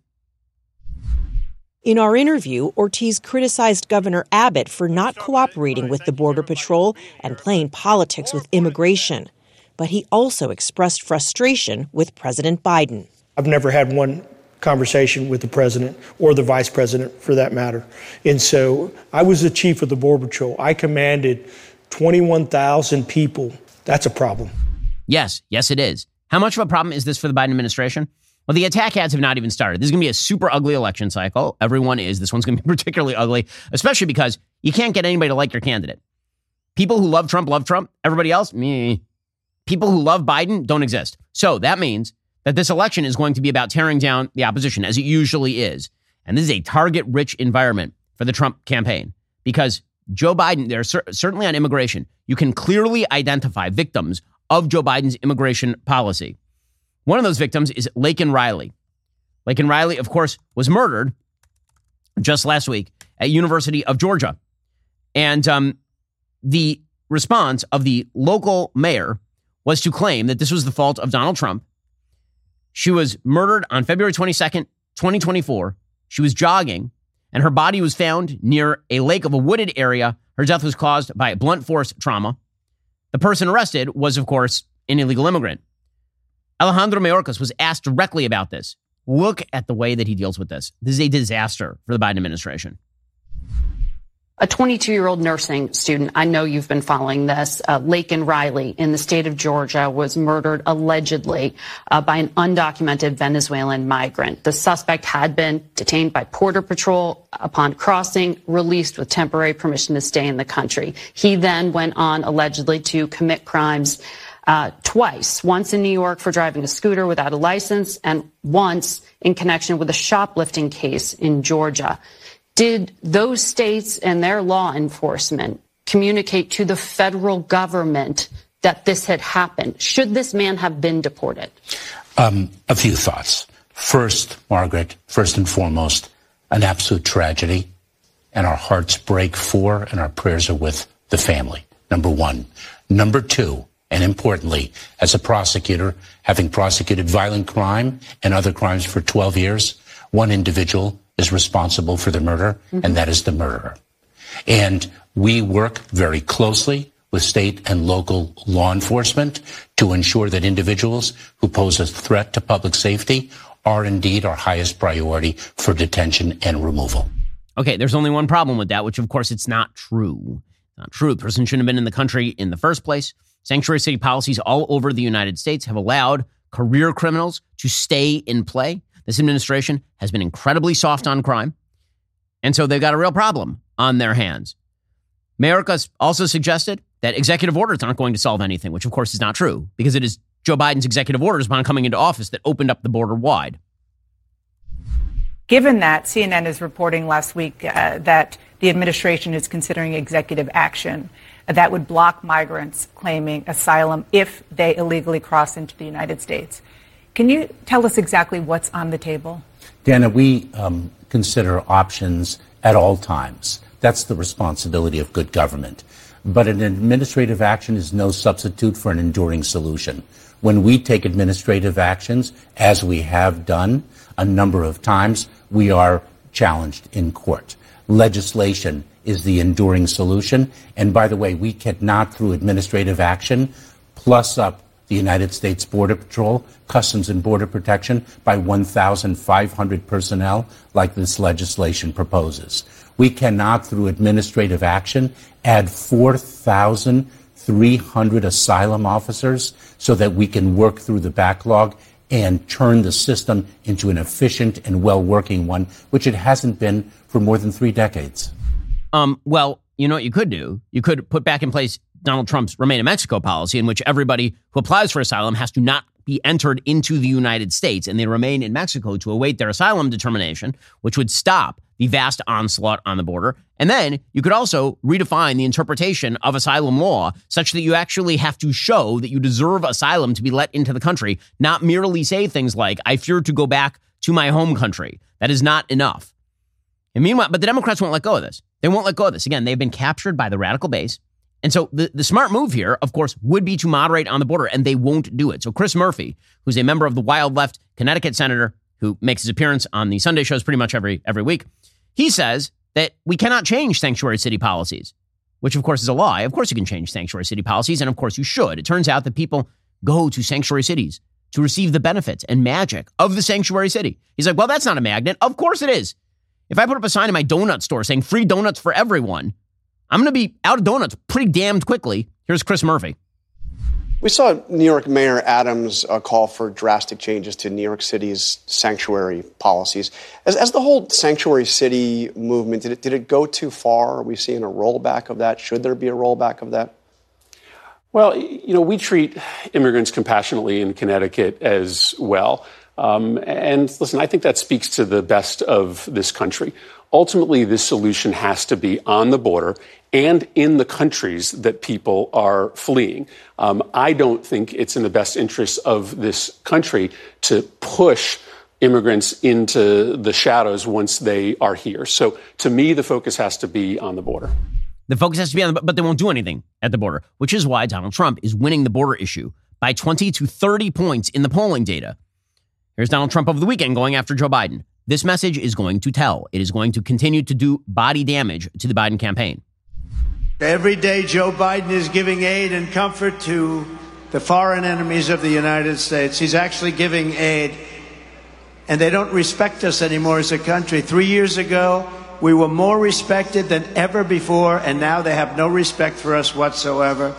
In our interview, Ortiz criticized Governor Abbott for not cooperating with the Border Patrol and playing politics with immigration. But he also expressed frustration with President Biden. I've never had one conversation with the president or the vice president for that matter. And so I was the chief of the Border Patrol. I commanded twenty-one thousand people. That's a problem. Yes, yes, it is. How much of a problem is this for the Biden administration? Well, the attack ads have not even started. This is going to be a super ugly election cycle. Everyone is. This one's going to be particularly ugly, especially because you can't get anybody to like your candidate. People who love Trump, love Trump. Everybody else, meh. People who love Biden don't exist. So that means that this election is going to be about tearing down the opposition, as it usually is. And this is a target-rich environment for the Trump campaign because Joe Biden, they're cer- certainly on immigration, you can clearly identify victims of Joe Biden's immigration policy. One of those victims is Laken Riley. Laken Riley, of course, was murdered just last week at University of Georgia. And um, the response of the local mayor was to claim that this was the fault of Donald Trump. She was murdered on February twenty-second, twenty twenty-four. She was jogging, and her body was found near a lake of a wooded area. Her death was caused by blunt force trauma. The person arrested was, of course, an illegal immigrant. Alejandro Mayorkas was asked directly about this. Look at the way that he deals with this. This is a disaster for the Biden administration. A twenty-two-year-old nursing student, I know you've been following this, uh, Laken Riley in the state of Georgia was murdered allegedly uh, by an undocumented Venezuelan migrant. The suspect had been detained by Border Patrol upon crossing, released with temporary permission to stay in the country. He then went on allegedly to commit crimes uh, twice, once in New York for driving a scooter without a license and once in connection with a shoplifting case in Georgia. Did those states and their law enforcement communicate to the federal government that this had happened? Should this man have been deported? Um, a few thoughts. First, Margaret, first and foremost, an absolute tragedy, and our hearts break for and our prayers are with the family, number one. Number two, and importantly, as a prosecutor, having prosecuted violent crime and other crimes for twelve years, one individual is responsible for the murder, mm-hmm. and that is the murderer. And we work very closely with state and local law enforcement to ensure that individuals who pose a threat to public safety are indeed our highest priority for detention and removal. Okay, there's only one problem with that, which of course it's not true. Not true. The person shouldn't have been in the country in the first place. Sanctuary city policies all over the United States have allowed career criminals to stay in play. This administration has been incredibly soft on crime, and so they've got a real problem on their hands. Mayorkas also suggested that executive orders aren't going to solve anything, which of course is not true, because it is Joe Biden's executive orders upon coming into office that opened up the border wide. Given that, C N N is reporting last week uh, that the administration is considering executive action that would block migrants claiming asylum if they illegally cross into the United States. Can you tell us exactly what's on the table? Dana, we um, consider options at all times. That's the responsibility of good government. But an administrative action is no substitute for an enduring solution. When we take administrative actions, as we have done a number of times, we are challenged in court. Legislation is the enduring solution. And by the way, we cannot, through administrative action, plus up the United States Border Patrol, Customs and Border Protection by one thousand five hundred personnel like this legislation proposes. We cannot, through administrative action, add four thousand three hundred asylum officers so that we can work through the backlog and turn the system into an efficient and well-working one, which it hasn't been for more than three decades. Um, well, you know what you could do? You could put back in place Donald Trump's Remain in Mexico policy, in which everybody who applies for asylum has to not be entered into the United States, and they remain in Mexico to await their asylum determination, which would stop the vast onslaught on the border. And then you could also redefine the interpretation of asylum law such that you actually have to show that you deserve asylum to be let into the country, not merely say things like, I fear to go back to my home country. That is not enough. And meanwhile, but the Democrats won't let go of this. They won't let go of this. Again, they've been captured by the radical base. And so the, the smart move here, of course, would be to moderate on the border, and they won't do it. So Chris Murphy, who's a member of the Wild Left Connecticut senator who makes his appearance on the Sunday shows pretty much every every week, he says that we cannot change sanctuary city policies, which, of course, is a lie. Of course you can change sanctuary city policies, and of course you should. It turns out that people go to sanctuary cities to receive the benefits and magic of the sanctuary city. He's like, well, that's not a magnet. Of course it is. If I put up a sign in my donut store saying free donuts for everyone, I'm going to be out of donuts pretty damned quickly. Here's Chris Murphy. We saw New York Mayor Adams uh, call for drastic changes to New York City's sanctuary policies. As, as the whole sanctuary city movement, did it, did it go too far? Are we seeing a rollback of that? Should there be a rollback of that? Well, you know, we treat immigrants compassionately in Connecticut as well. Um, and listen, I think that speaks to the best of this country. Ultimately, this solution has to be on the border and in the countries that people are fleeing. Um, I don't think it's in the best interest of this country to push immigrants into the shadows once they are here. So to me, the focus has to be on the border. The focus has to be on the, but they won't do anything at the border, which is why Donald Trump is winning the border issue by twenty to thirty points in the polling data. Here's Donald Trump over the weekend going after Joe Biden. This message is going to tell. It is going to continue to do body damage to the Biden campaign. Every day, Joe Biden is giving aid and comfort to the foreign enemies of the United States. He's actually giving aid, and they don't respect us anymore as a country. Three years ago, we were more respected than ever before, and now they have no respect for us whatsoever.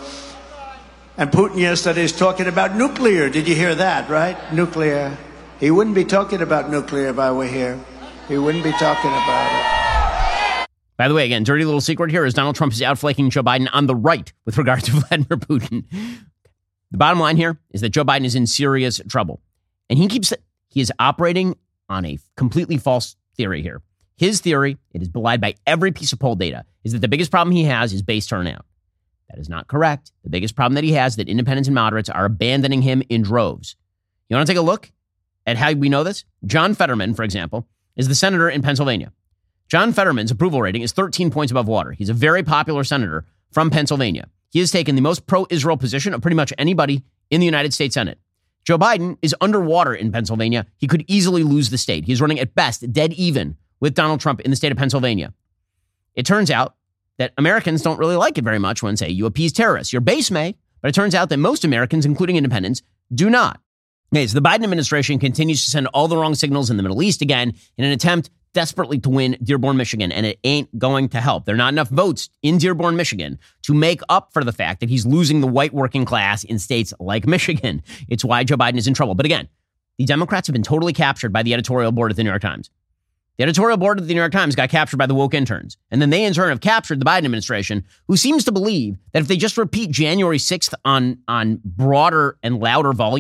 And Putin yesterday is talking about nuclear. Did you hear that, right? Nuclear. He wouldn't be talking about nuclear if I were here. He wouldn't be talking about it. By the way, again, dirty little secret here is Donald Trump is outflanking Joe Biden on the right with regard to Vladimir Putin. The bottom line here is that Joe Biden is in serious trouble. And he keeps, he is operating on a completely false theory here. His theory, it is belied by every piece of poll data, is that the biggest problem he has is base turnout. That is not correct. The biggest problem that he has is that independents and moderates are abandoning him in droves. You want to take a look at how we know this? John Fetterman, for example, is the senator in Pennsylvania. John Fetterman's approval rating is thirteen points above water. He's a very popular senator from Pennsylvania. He has taken the most pro-Israel position of pretty much anybody in the United States Senate. Joe Biden is underwater in Pennsylvania. He could easily lose the state. He's running at best dead even with Donald Trump in the state of Pennsylvania. It turns out that Americans don't really like it very much when, say, you appease terrorists. Your base may, but it turns out that most Americans, including independents, do not. Okay, so the Biden administration continues to send all the wrong signals in the Middle East again in an attempt desperately to win Dearborn, Michigan, and it ain't going to help. There are not enough votes in Dearborn, Michigan to make up for the fact that he's losing the white working class in states like Michigan. It's why Joe Biden is in trouble. But again, the Democrats have been totally captured by the editorial board at the New York Times. The editorial board of the New York Times got captured by the woke interns. And then they in turn have captured the Biden administration, who seems to believe that if they just repeat January sixth on, on broader and louder volume,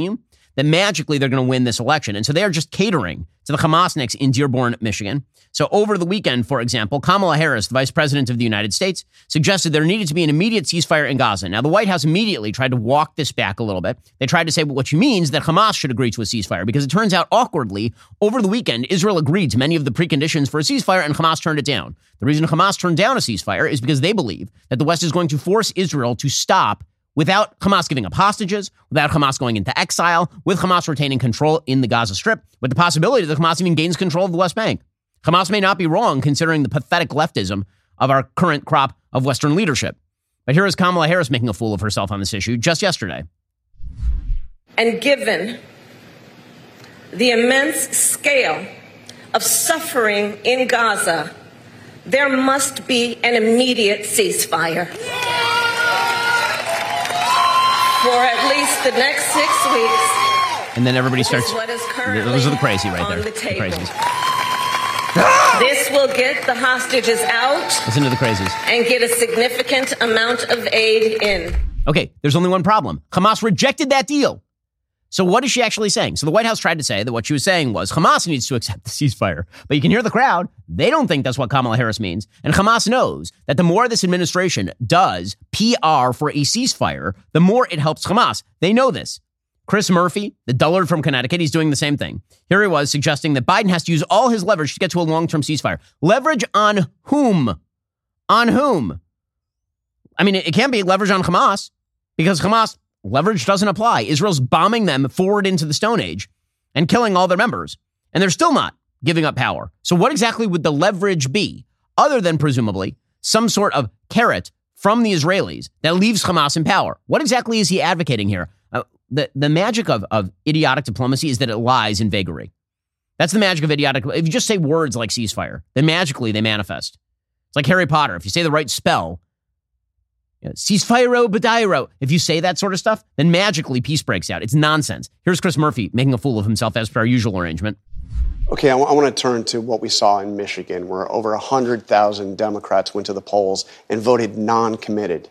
that magically they're going to win this election. And so they are just catering to the Hamasniks in Dearborn, Michigan. So over the weekend, for example, Kamala Harris, the vice president of the United States, suggested there needed to be an immediate ceasefire in Gaza. Now, the White House immediately tried to walk this back a little bit. They tried to say, well, what she means is that Hamas should agree to a ceasefire, because it turns out awkwardly, over the weekend, Israel agreed to many of the preconditions for a ceasefire and Hamas turned it down. The reason Hamas turned down a ceasefire is because they believe that the West is going to force Israel to stop without Hamas giving up hostages, without Hamas going into exile, with Hamas retaining control in the Gaza Strip, with the possibility that Hamas even gains control of the West Bank. Hamas may not be wrong considering the pathetic leftism of our current crop of Western leadership. But here is Kamala Harris making a fool of herself on this issue just yesterday. And given the immense scale of suffering in Gaza, there must be an immediate ceasefire. For at least the next six weeks. And then everybody starts. What is Those are the crazy right there. The, the crazies. This will get the hostages out. Listen to the crazies. And get a significant amount of aid in. Okay, there's only one problem. Hamas rejected that deal. So what is she actually saying? So the White House tried to say that what she was saying was Hamas needs to accept the ceasefire. But you can hear the crowd. They don't think that's what Kamala Harris means. And Hamas knows that the more this administration does P R for a ceasefire, the more it helps Hamas. They know this. Chris Murphy, the dullard from Connecticut, he's doing the same thing. Here he was suggesting that Biden has to use all his leverage to get to a long-term ceasefire. Leverage on whom? On whom? I mean, it can't be leverage on Hamas, because Hamas, leverage doesn't apply. Israel's bombing them forward into the Stone Age and killing all their members. And they're still not giving up power. So what exactly would the leverage be, other than presumably some sort of carrot from the Israelis that leaves Hamas in power? What exactly is he advocating here? Uh, the, the magic of, of idiotic diplomacy is that it lies in vagary. That's the magic of idiotic. If you just say words like ceasefire, then magically they manifest. It's like Harry Potter. If you say the right spell, you know, ceasefire, badairo. If you say that sort of stuff, then magically peace breaks out. It's nonsense. Here's Chris Murphy making a fool of himself as per our usual arrangement. Okay, I, w- I want to turn to what we saw in Michigan, where over one hundred thousand Democrats went to the polls and voted non-committed.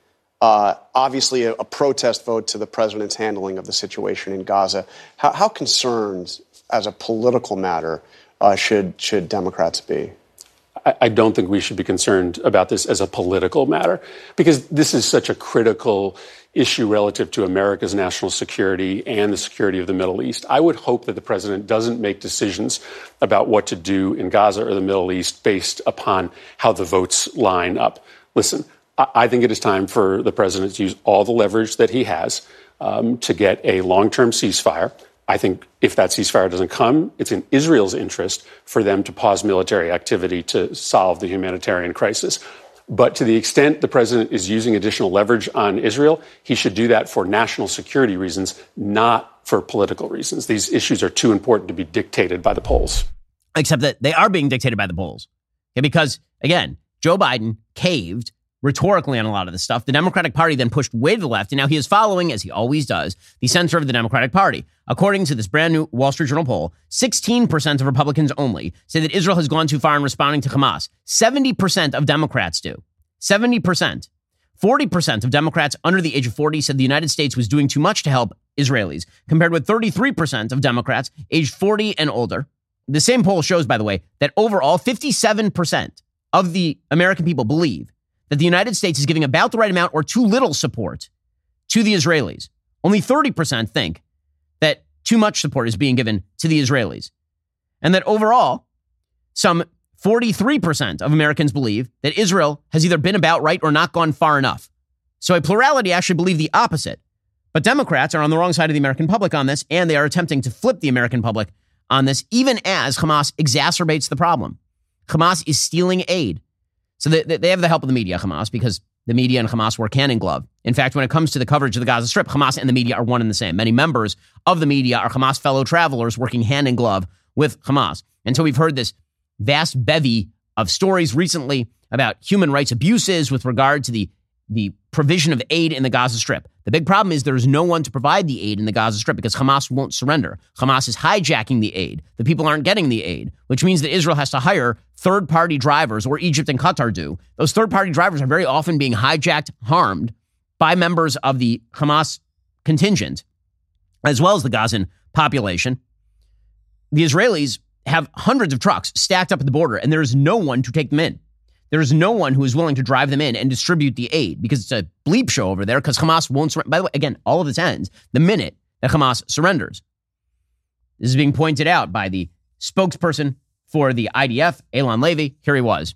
Uh, obviously, a, a protest vote to the president's handling of the situation in Gaza. How, how concerned, as a political matter, uh, should should Democrats be? I, I don't think we should be concerned about this as a political matter, because this is such a critical issue relative to America's national security and the security of the Middle East. I would hope that the president doesn't make decisions about what to do in Gaza or the Middle East based upon how the votes line up. Listen, I, I think it is time for the president to use all the leverage that he has um, to get a long-term ceasefire. I think if that ceasefire doesn't come, it's in Israel's interest for them to pause military activity to solve the humanitarian crisis. But to the extent the president is using additional leverage on Israel, he should do that for national security reasons, not for political reasons. These issues are too important to be dictated by the polls. Except that they are being dictated by the polls. Okay, because, again, Joe Biden caved rhetorically on a lot of this stuff. The Democratic Party then pushed way to the left, and now he is following, as he always does, the center of the Democratic Party. According to this brand new Wall Street Journal poll, sixteen percent of Republicans only say that Israel has gone too far in responding to Hamas. seventy percent of Democrats do. seventy percent. forty percent of Democrats under the age of forty said the United States was doing too much to help Israelis, compared with thirty-three percent of Democrats aged forty and older. The same poll shows, by the way, that overall fifty-seven percent of the American people believe that the United States is giving about the right amount or too little support to the Israelis. Only thirty percent think that too much support is being given to the Israelis. And that overall, some forty-three percent of Americans believe that Israel has either been about right or not gone far enough. So a plurality actually believe the opposite. But Democrats are on the wrong side of the American public on this, and they are attempting to flip the American public on this, even as Hamas exacerbates the problem. Hamas is stealing aid. So they, they have the help of the media, Hamas, because the media and Hamas work hand in glove. In fact, when it comes to the coverage of the Gaza Strip, Hamas and the media are one and the same. Many members of the media are Hamas fellow travelers working hand in glove with Hamas. And so we've heard this vast bevy of stories recently about human rights abuses with regard to the, the provision of aid in the Gaza Strip. The big problem is there's no one to provide the aid in the Gaza Strip because Hamas won't surrender. Hamas is hijacking the aid. The people aren't getting the aid, which means that Israel has to hire third-party drivers, or Egypt and Qatar do. Those third-party drivers are very often being hijacked, harmed by members of the Hamas contingent as well as the Gazan population. The Israelis have hundreds of trucks stacked up at the border, and there is no one to take them in. There is no one who is willing to drive them in and distribute the aid because it's a bleep show over there because Hamas won't surrender. By the way, again, all of this ends the minute that Hamas surrenders. This is being pointed out by the spokesperson for the I D F, Eylon Levy. Here he was.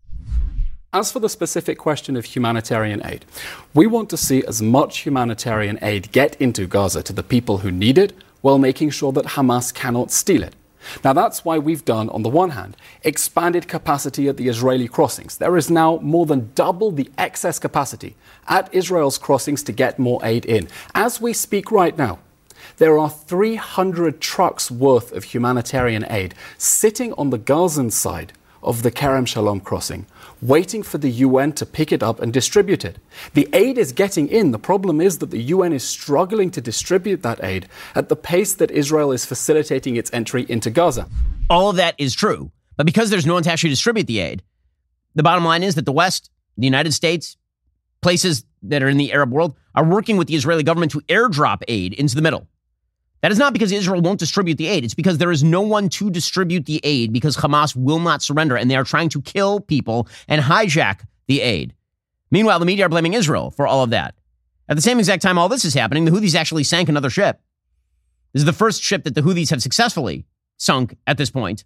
As for the specific question of humanitarian aid, we want to see as much humanitarian aid get into Gaza to the people who need it while making sure that Hamas cannot steal it. Now, that's why we've done, on the one hand, expanded capacity at the Israeli crossings. There is now more than double the excess capacity at Israel's crossings to get more aid in. As we speak right now, there are three hundred trucks worth of humanitarian aid sitting on the Gazan side of the Kerem Shalom crossing, waiting for the U N to pick it up and distribute it. The aid is getting in. The problem is that the U N is struggling to distribute that aid at the pace that Israel is facilitating its entry into Gaza. All of that is true. But because there's no one to actually distribute the aid, the bottom line is that the West, the United States, places that are in the Arab world are working with the Israeli government to airdrop aid into the middle. That is not because Israel won't distribute the aid. It's because there is no one to distribute the aid because Hamas will not surrender and they are trying to kill people and hijack the aid. Meanwhile, the media are blaming Israel for all of that. At the same exact time all this is happening, the Houthis actually sank another ship. This is the first ship that the Houthis have successfully sunk at this point.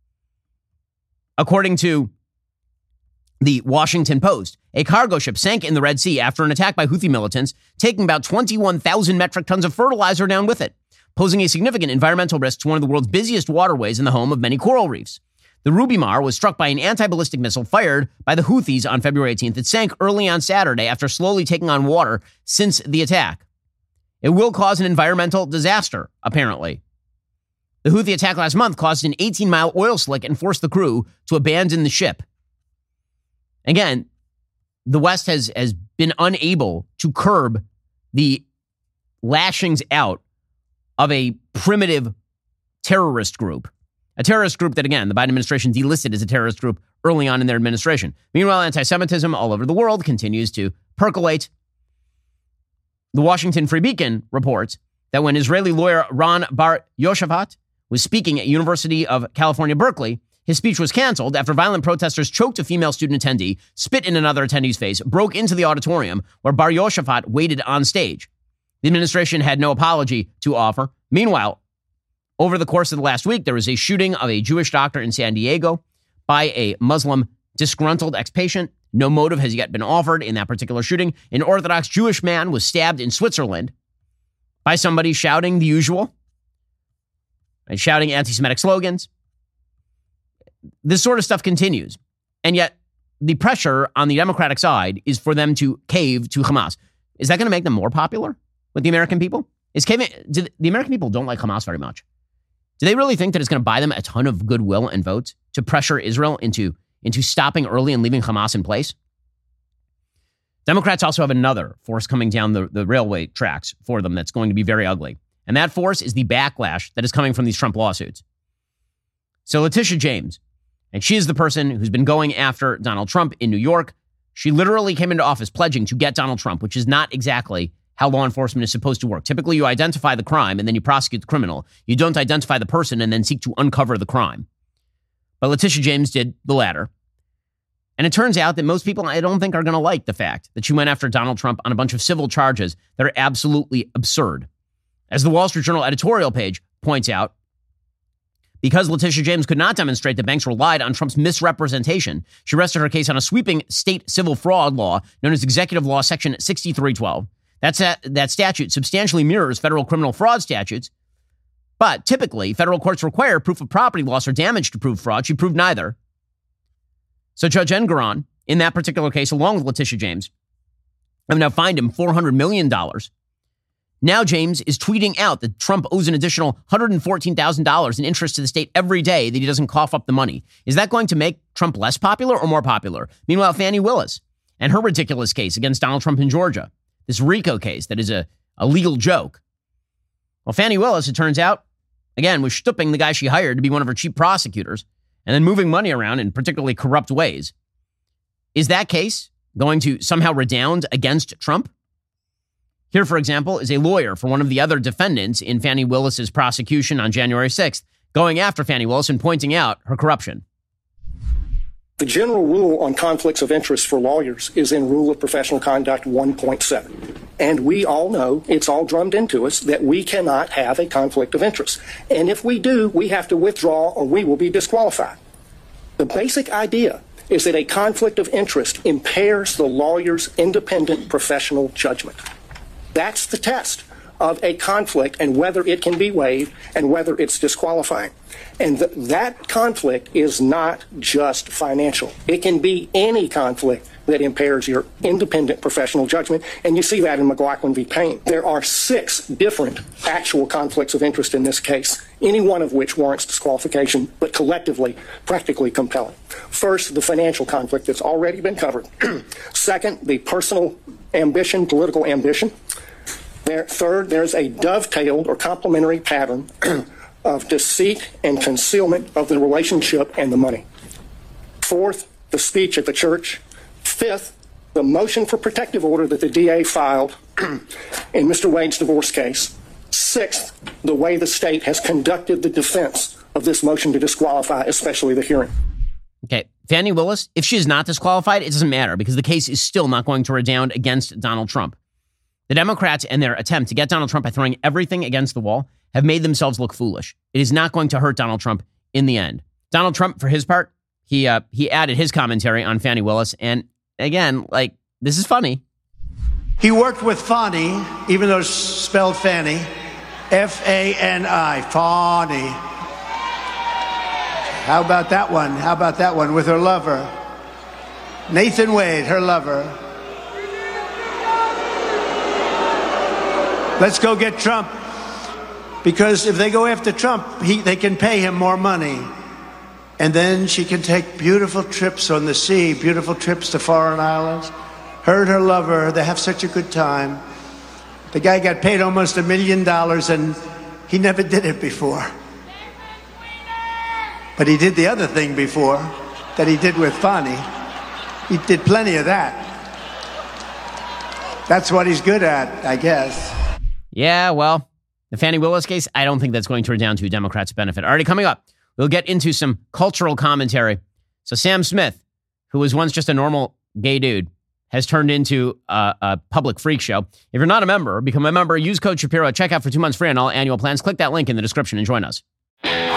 According to the Washington Post, a cargo ship sank in the Red Sea after an attack by Houthi militants, taking about twenty-one thousand metric tons of fertilizer down with it, posing a significant environmental risk to one of the world's busiest waterways and the home of many coral reefs. The Rubimar was struck by an anti-ballistic missile fired by the Houthis on February eighteenth. It sank early on Saturday after slowly taking on water since the attack. It will cause an environmental disaster, apparently. The Houthi attack last month caused an eighteen-mile oil slick and forced the crew to abandon the ship. Again, the West has, has been unable to curb the lashings out of a primitive terrorist group. A terrorist group that, again, the Biden administration delisted as a terrorist group early on in their administration. Meanwhile, anti-Semitism all over the world continues to percolate. The Washington Free Beacon reports that when Israeli lawyer Ron Bar Yoshafat was speaking at University of California, Berkeley, his speech was canceled after violent protesters choked a female student attendee, spit in another attendee's face, broke into the auditorium where Bar Yoshafat waited on stage. The administration had no apology to offer. Meanwhile, over the course of the last week, there was a shooting of a Jewish doctor in San Diego by a Muslim disgruntled ex-patient. No motive has yet been offered in that particular shooting. An Orthodox Jewish man was stabbed in Switzerland by somebody shouting the usual and shouting anti-Semitic slogans. This sort of stuff continues. And yet the pressure on the Democratic side is for them to cave to Hamas. Is that going to make them more popular with the American people? Is caving, do the American people don't like Hamas very much. Do they really think that it's going to buy them a ton of goodwill and votes to pressure Israel into, into stopping early and leaving Hamas in place? Democrats also have another force coming down the, the railway tracks for them that's going to be very ugly. And that force is the backlash that is coming from these Trump lawsuits. So Letitia James, and she is the person who's been going after Donald Trump in New York. She literally came into office pledging to get Donald Trump, which is not exactly how law enforcement is supposed to work. Typically, you identify the crime and then you prosecute the criminal. You don't identify the person and then seek to uncover the crime. But Letitia James did the latter. And it turns out that most people, I don't think, are going to like the fact that she went after Donald Trump on a bunch of civil charges that are absolutely absurd. As the Wall Street Journal editorial page points out, because Letitia James could not demonstrate that banks relied on Trump's misrepresentation, she rested her case on a sweeping state civil fraud law known as Executive Law Section sixty-three twelve. That's a, that statute substantially mirrors federal criminal fraud statutes, but typically federal courts require proof of property loss or damage to prove fraud. She proved neither. So Judge Engoron, in that particular case, along with Letitia James, have now fined him four hundred million dollars. Now James is tweeting out that Trump owes an additional one hundred fourteen thousand dollars in interest to the state every day that he doesn't cough up the money. Is that going to make Trump less popular or more popular? Meanwhile, Fani Willis and her ridiculous case against Donald Trump in Georgia, this RICO case that is a, a legal joke. Well, Fani Willis, it turns out, again, was stooping the guy she hired to be one of her chief prosecutors and then moving money around in particularly corrupt ways. Is that case going to somehow redound against Trump? Here, for example, is a lawyer for one of the other defendants in Fani Willis's prosecution on January sixth, going after Fani Willis and pointing out her corruption. The general rule on conflicts of interest for lawyers is in Rule of Professional Conduct one point seven. And we all know, it's all drummed into us, that we cannot have a conflict of interest. And if we do, we have to withdraw or we will be disqualified. The basic idea is that a conflict of interest impairs the lawyer's independent professional judgment. That's the test of a conflict and whether it can be waived and whether it's disqualifying. And th- that conflict is not just financial. It can be any conflict that impairs your independent professional judgment, and you see that in McLaughlin v. Payne. There are six different actual conflicts of interest in this case, any one of which warrants disqualification, but collectively practically compelling. First, the financial conflict that's already been covered. Second, the personal ambition, political ambition. There, third, there's a dovetailed or complementary pattern of deceit and concealment of the relationship and the money. Fourth, the speech at the church. Fifth, the motion for protective order that the D A filed in Mister Wade's divorce case. Sixth, the way the state has conducted the defense of this motion to disqualify, especially the hearing. Okay, Fani Willis, if she is not disqualified, it doesn't matter because the case is still not going to redound against Donald Trump. The Democrats and their attempt to get Donald Trump by throwing everything against the wall have made themselves look foolish. It is not going to hurt Donald Trump in the end. Donald Trump, for his part, he uh, he added his commentary on Fani Willis. And again, like, this is funny. He worked with Fani, even though it's spelled Fanny, F A N I, Fani. How about that one? How about that one with her lover? Nathan Wade, her lover. Let's go get Trump. Because if they go after Trump, he, they can pay him more money. And then she can take beautiful trips on the sea, beautiful trips to foreign islands. Her and her lover, they have such a good time. The guy got paid almost a million dollars and he never did it before. But he did the other thing before that he did with Fani. He did plenty of that. That's what he's good at, I guess. Yeah, well, the Fani Willis case, I don't think that's going to redound to Democrats' benefit. Already coming up, we'll get into some cultural commentary. So Sam Smith, who was once just a normal gay dude, has turned into a, a public freak show. If you're not a member, become a member. Use code Shapiro at checkout for two months free on all annual plans. Click that link in the description and join us.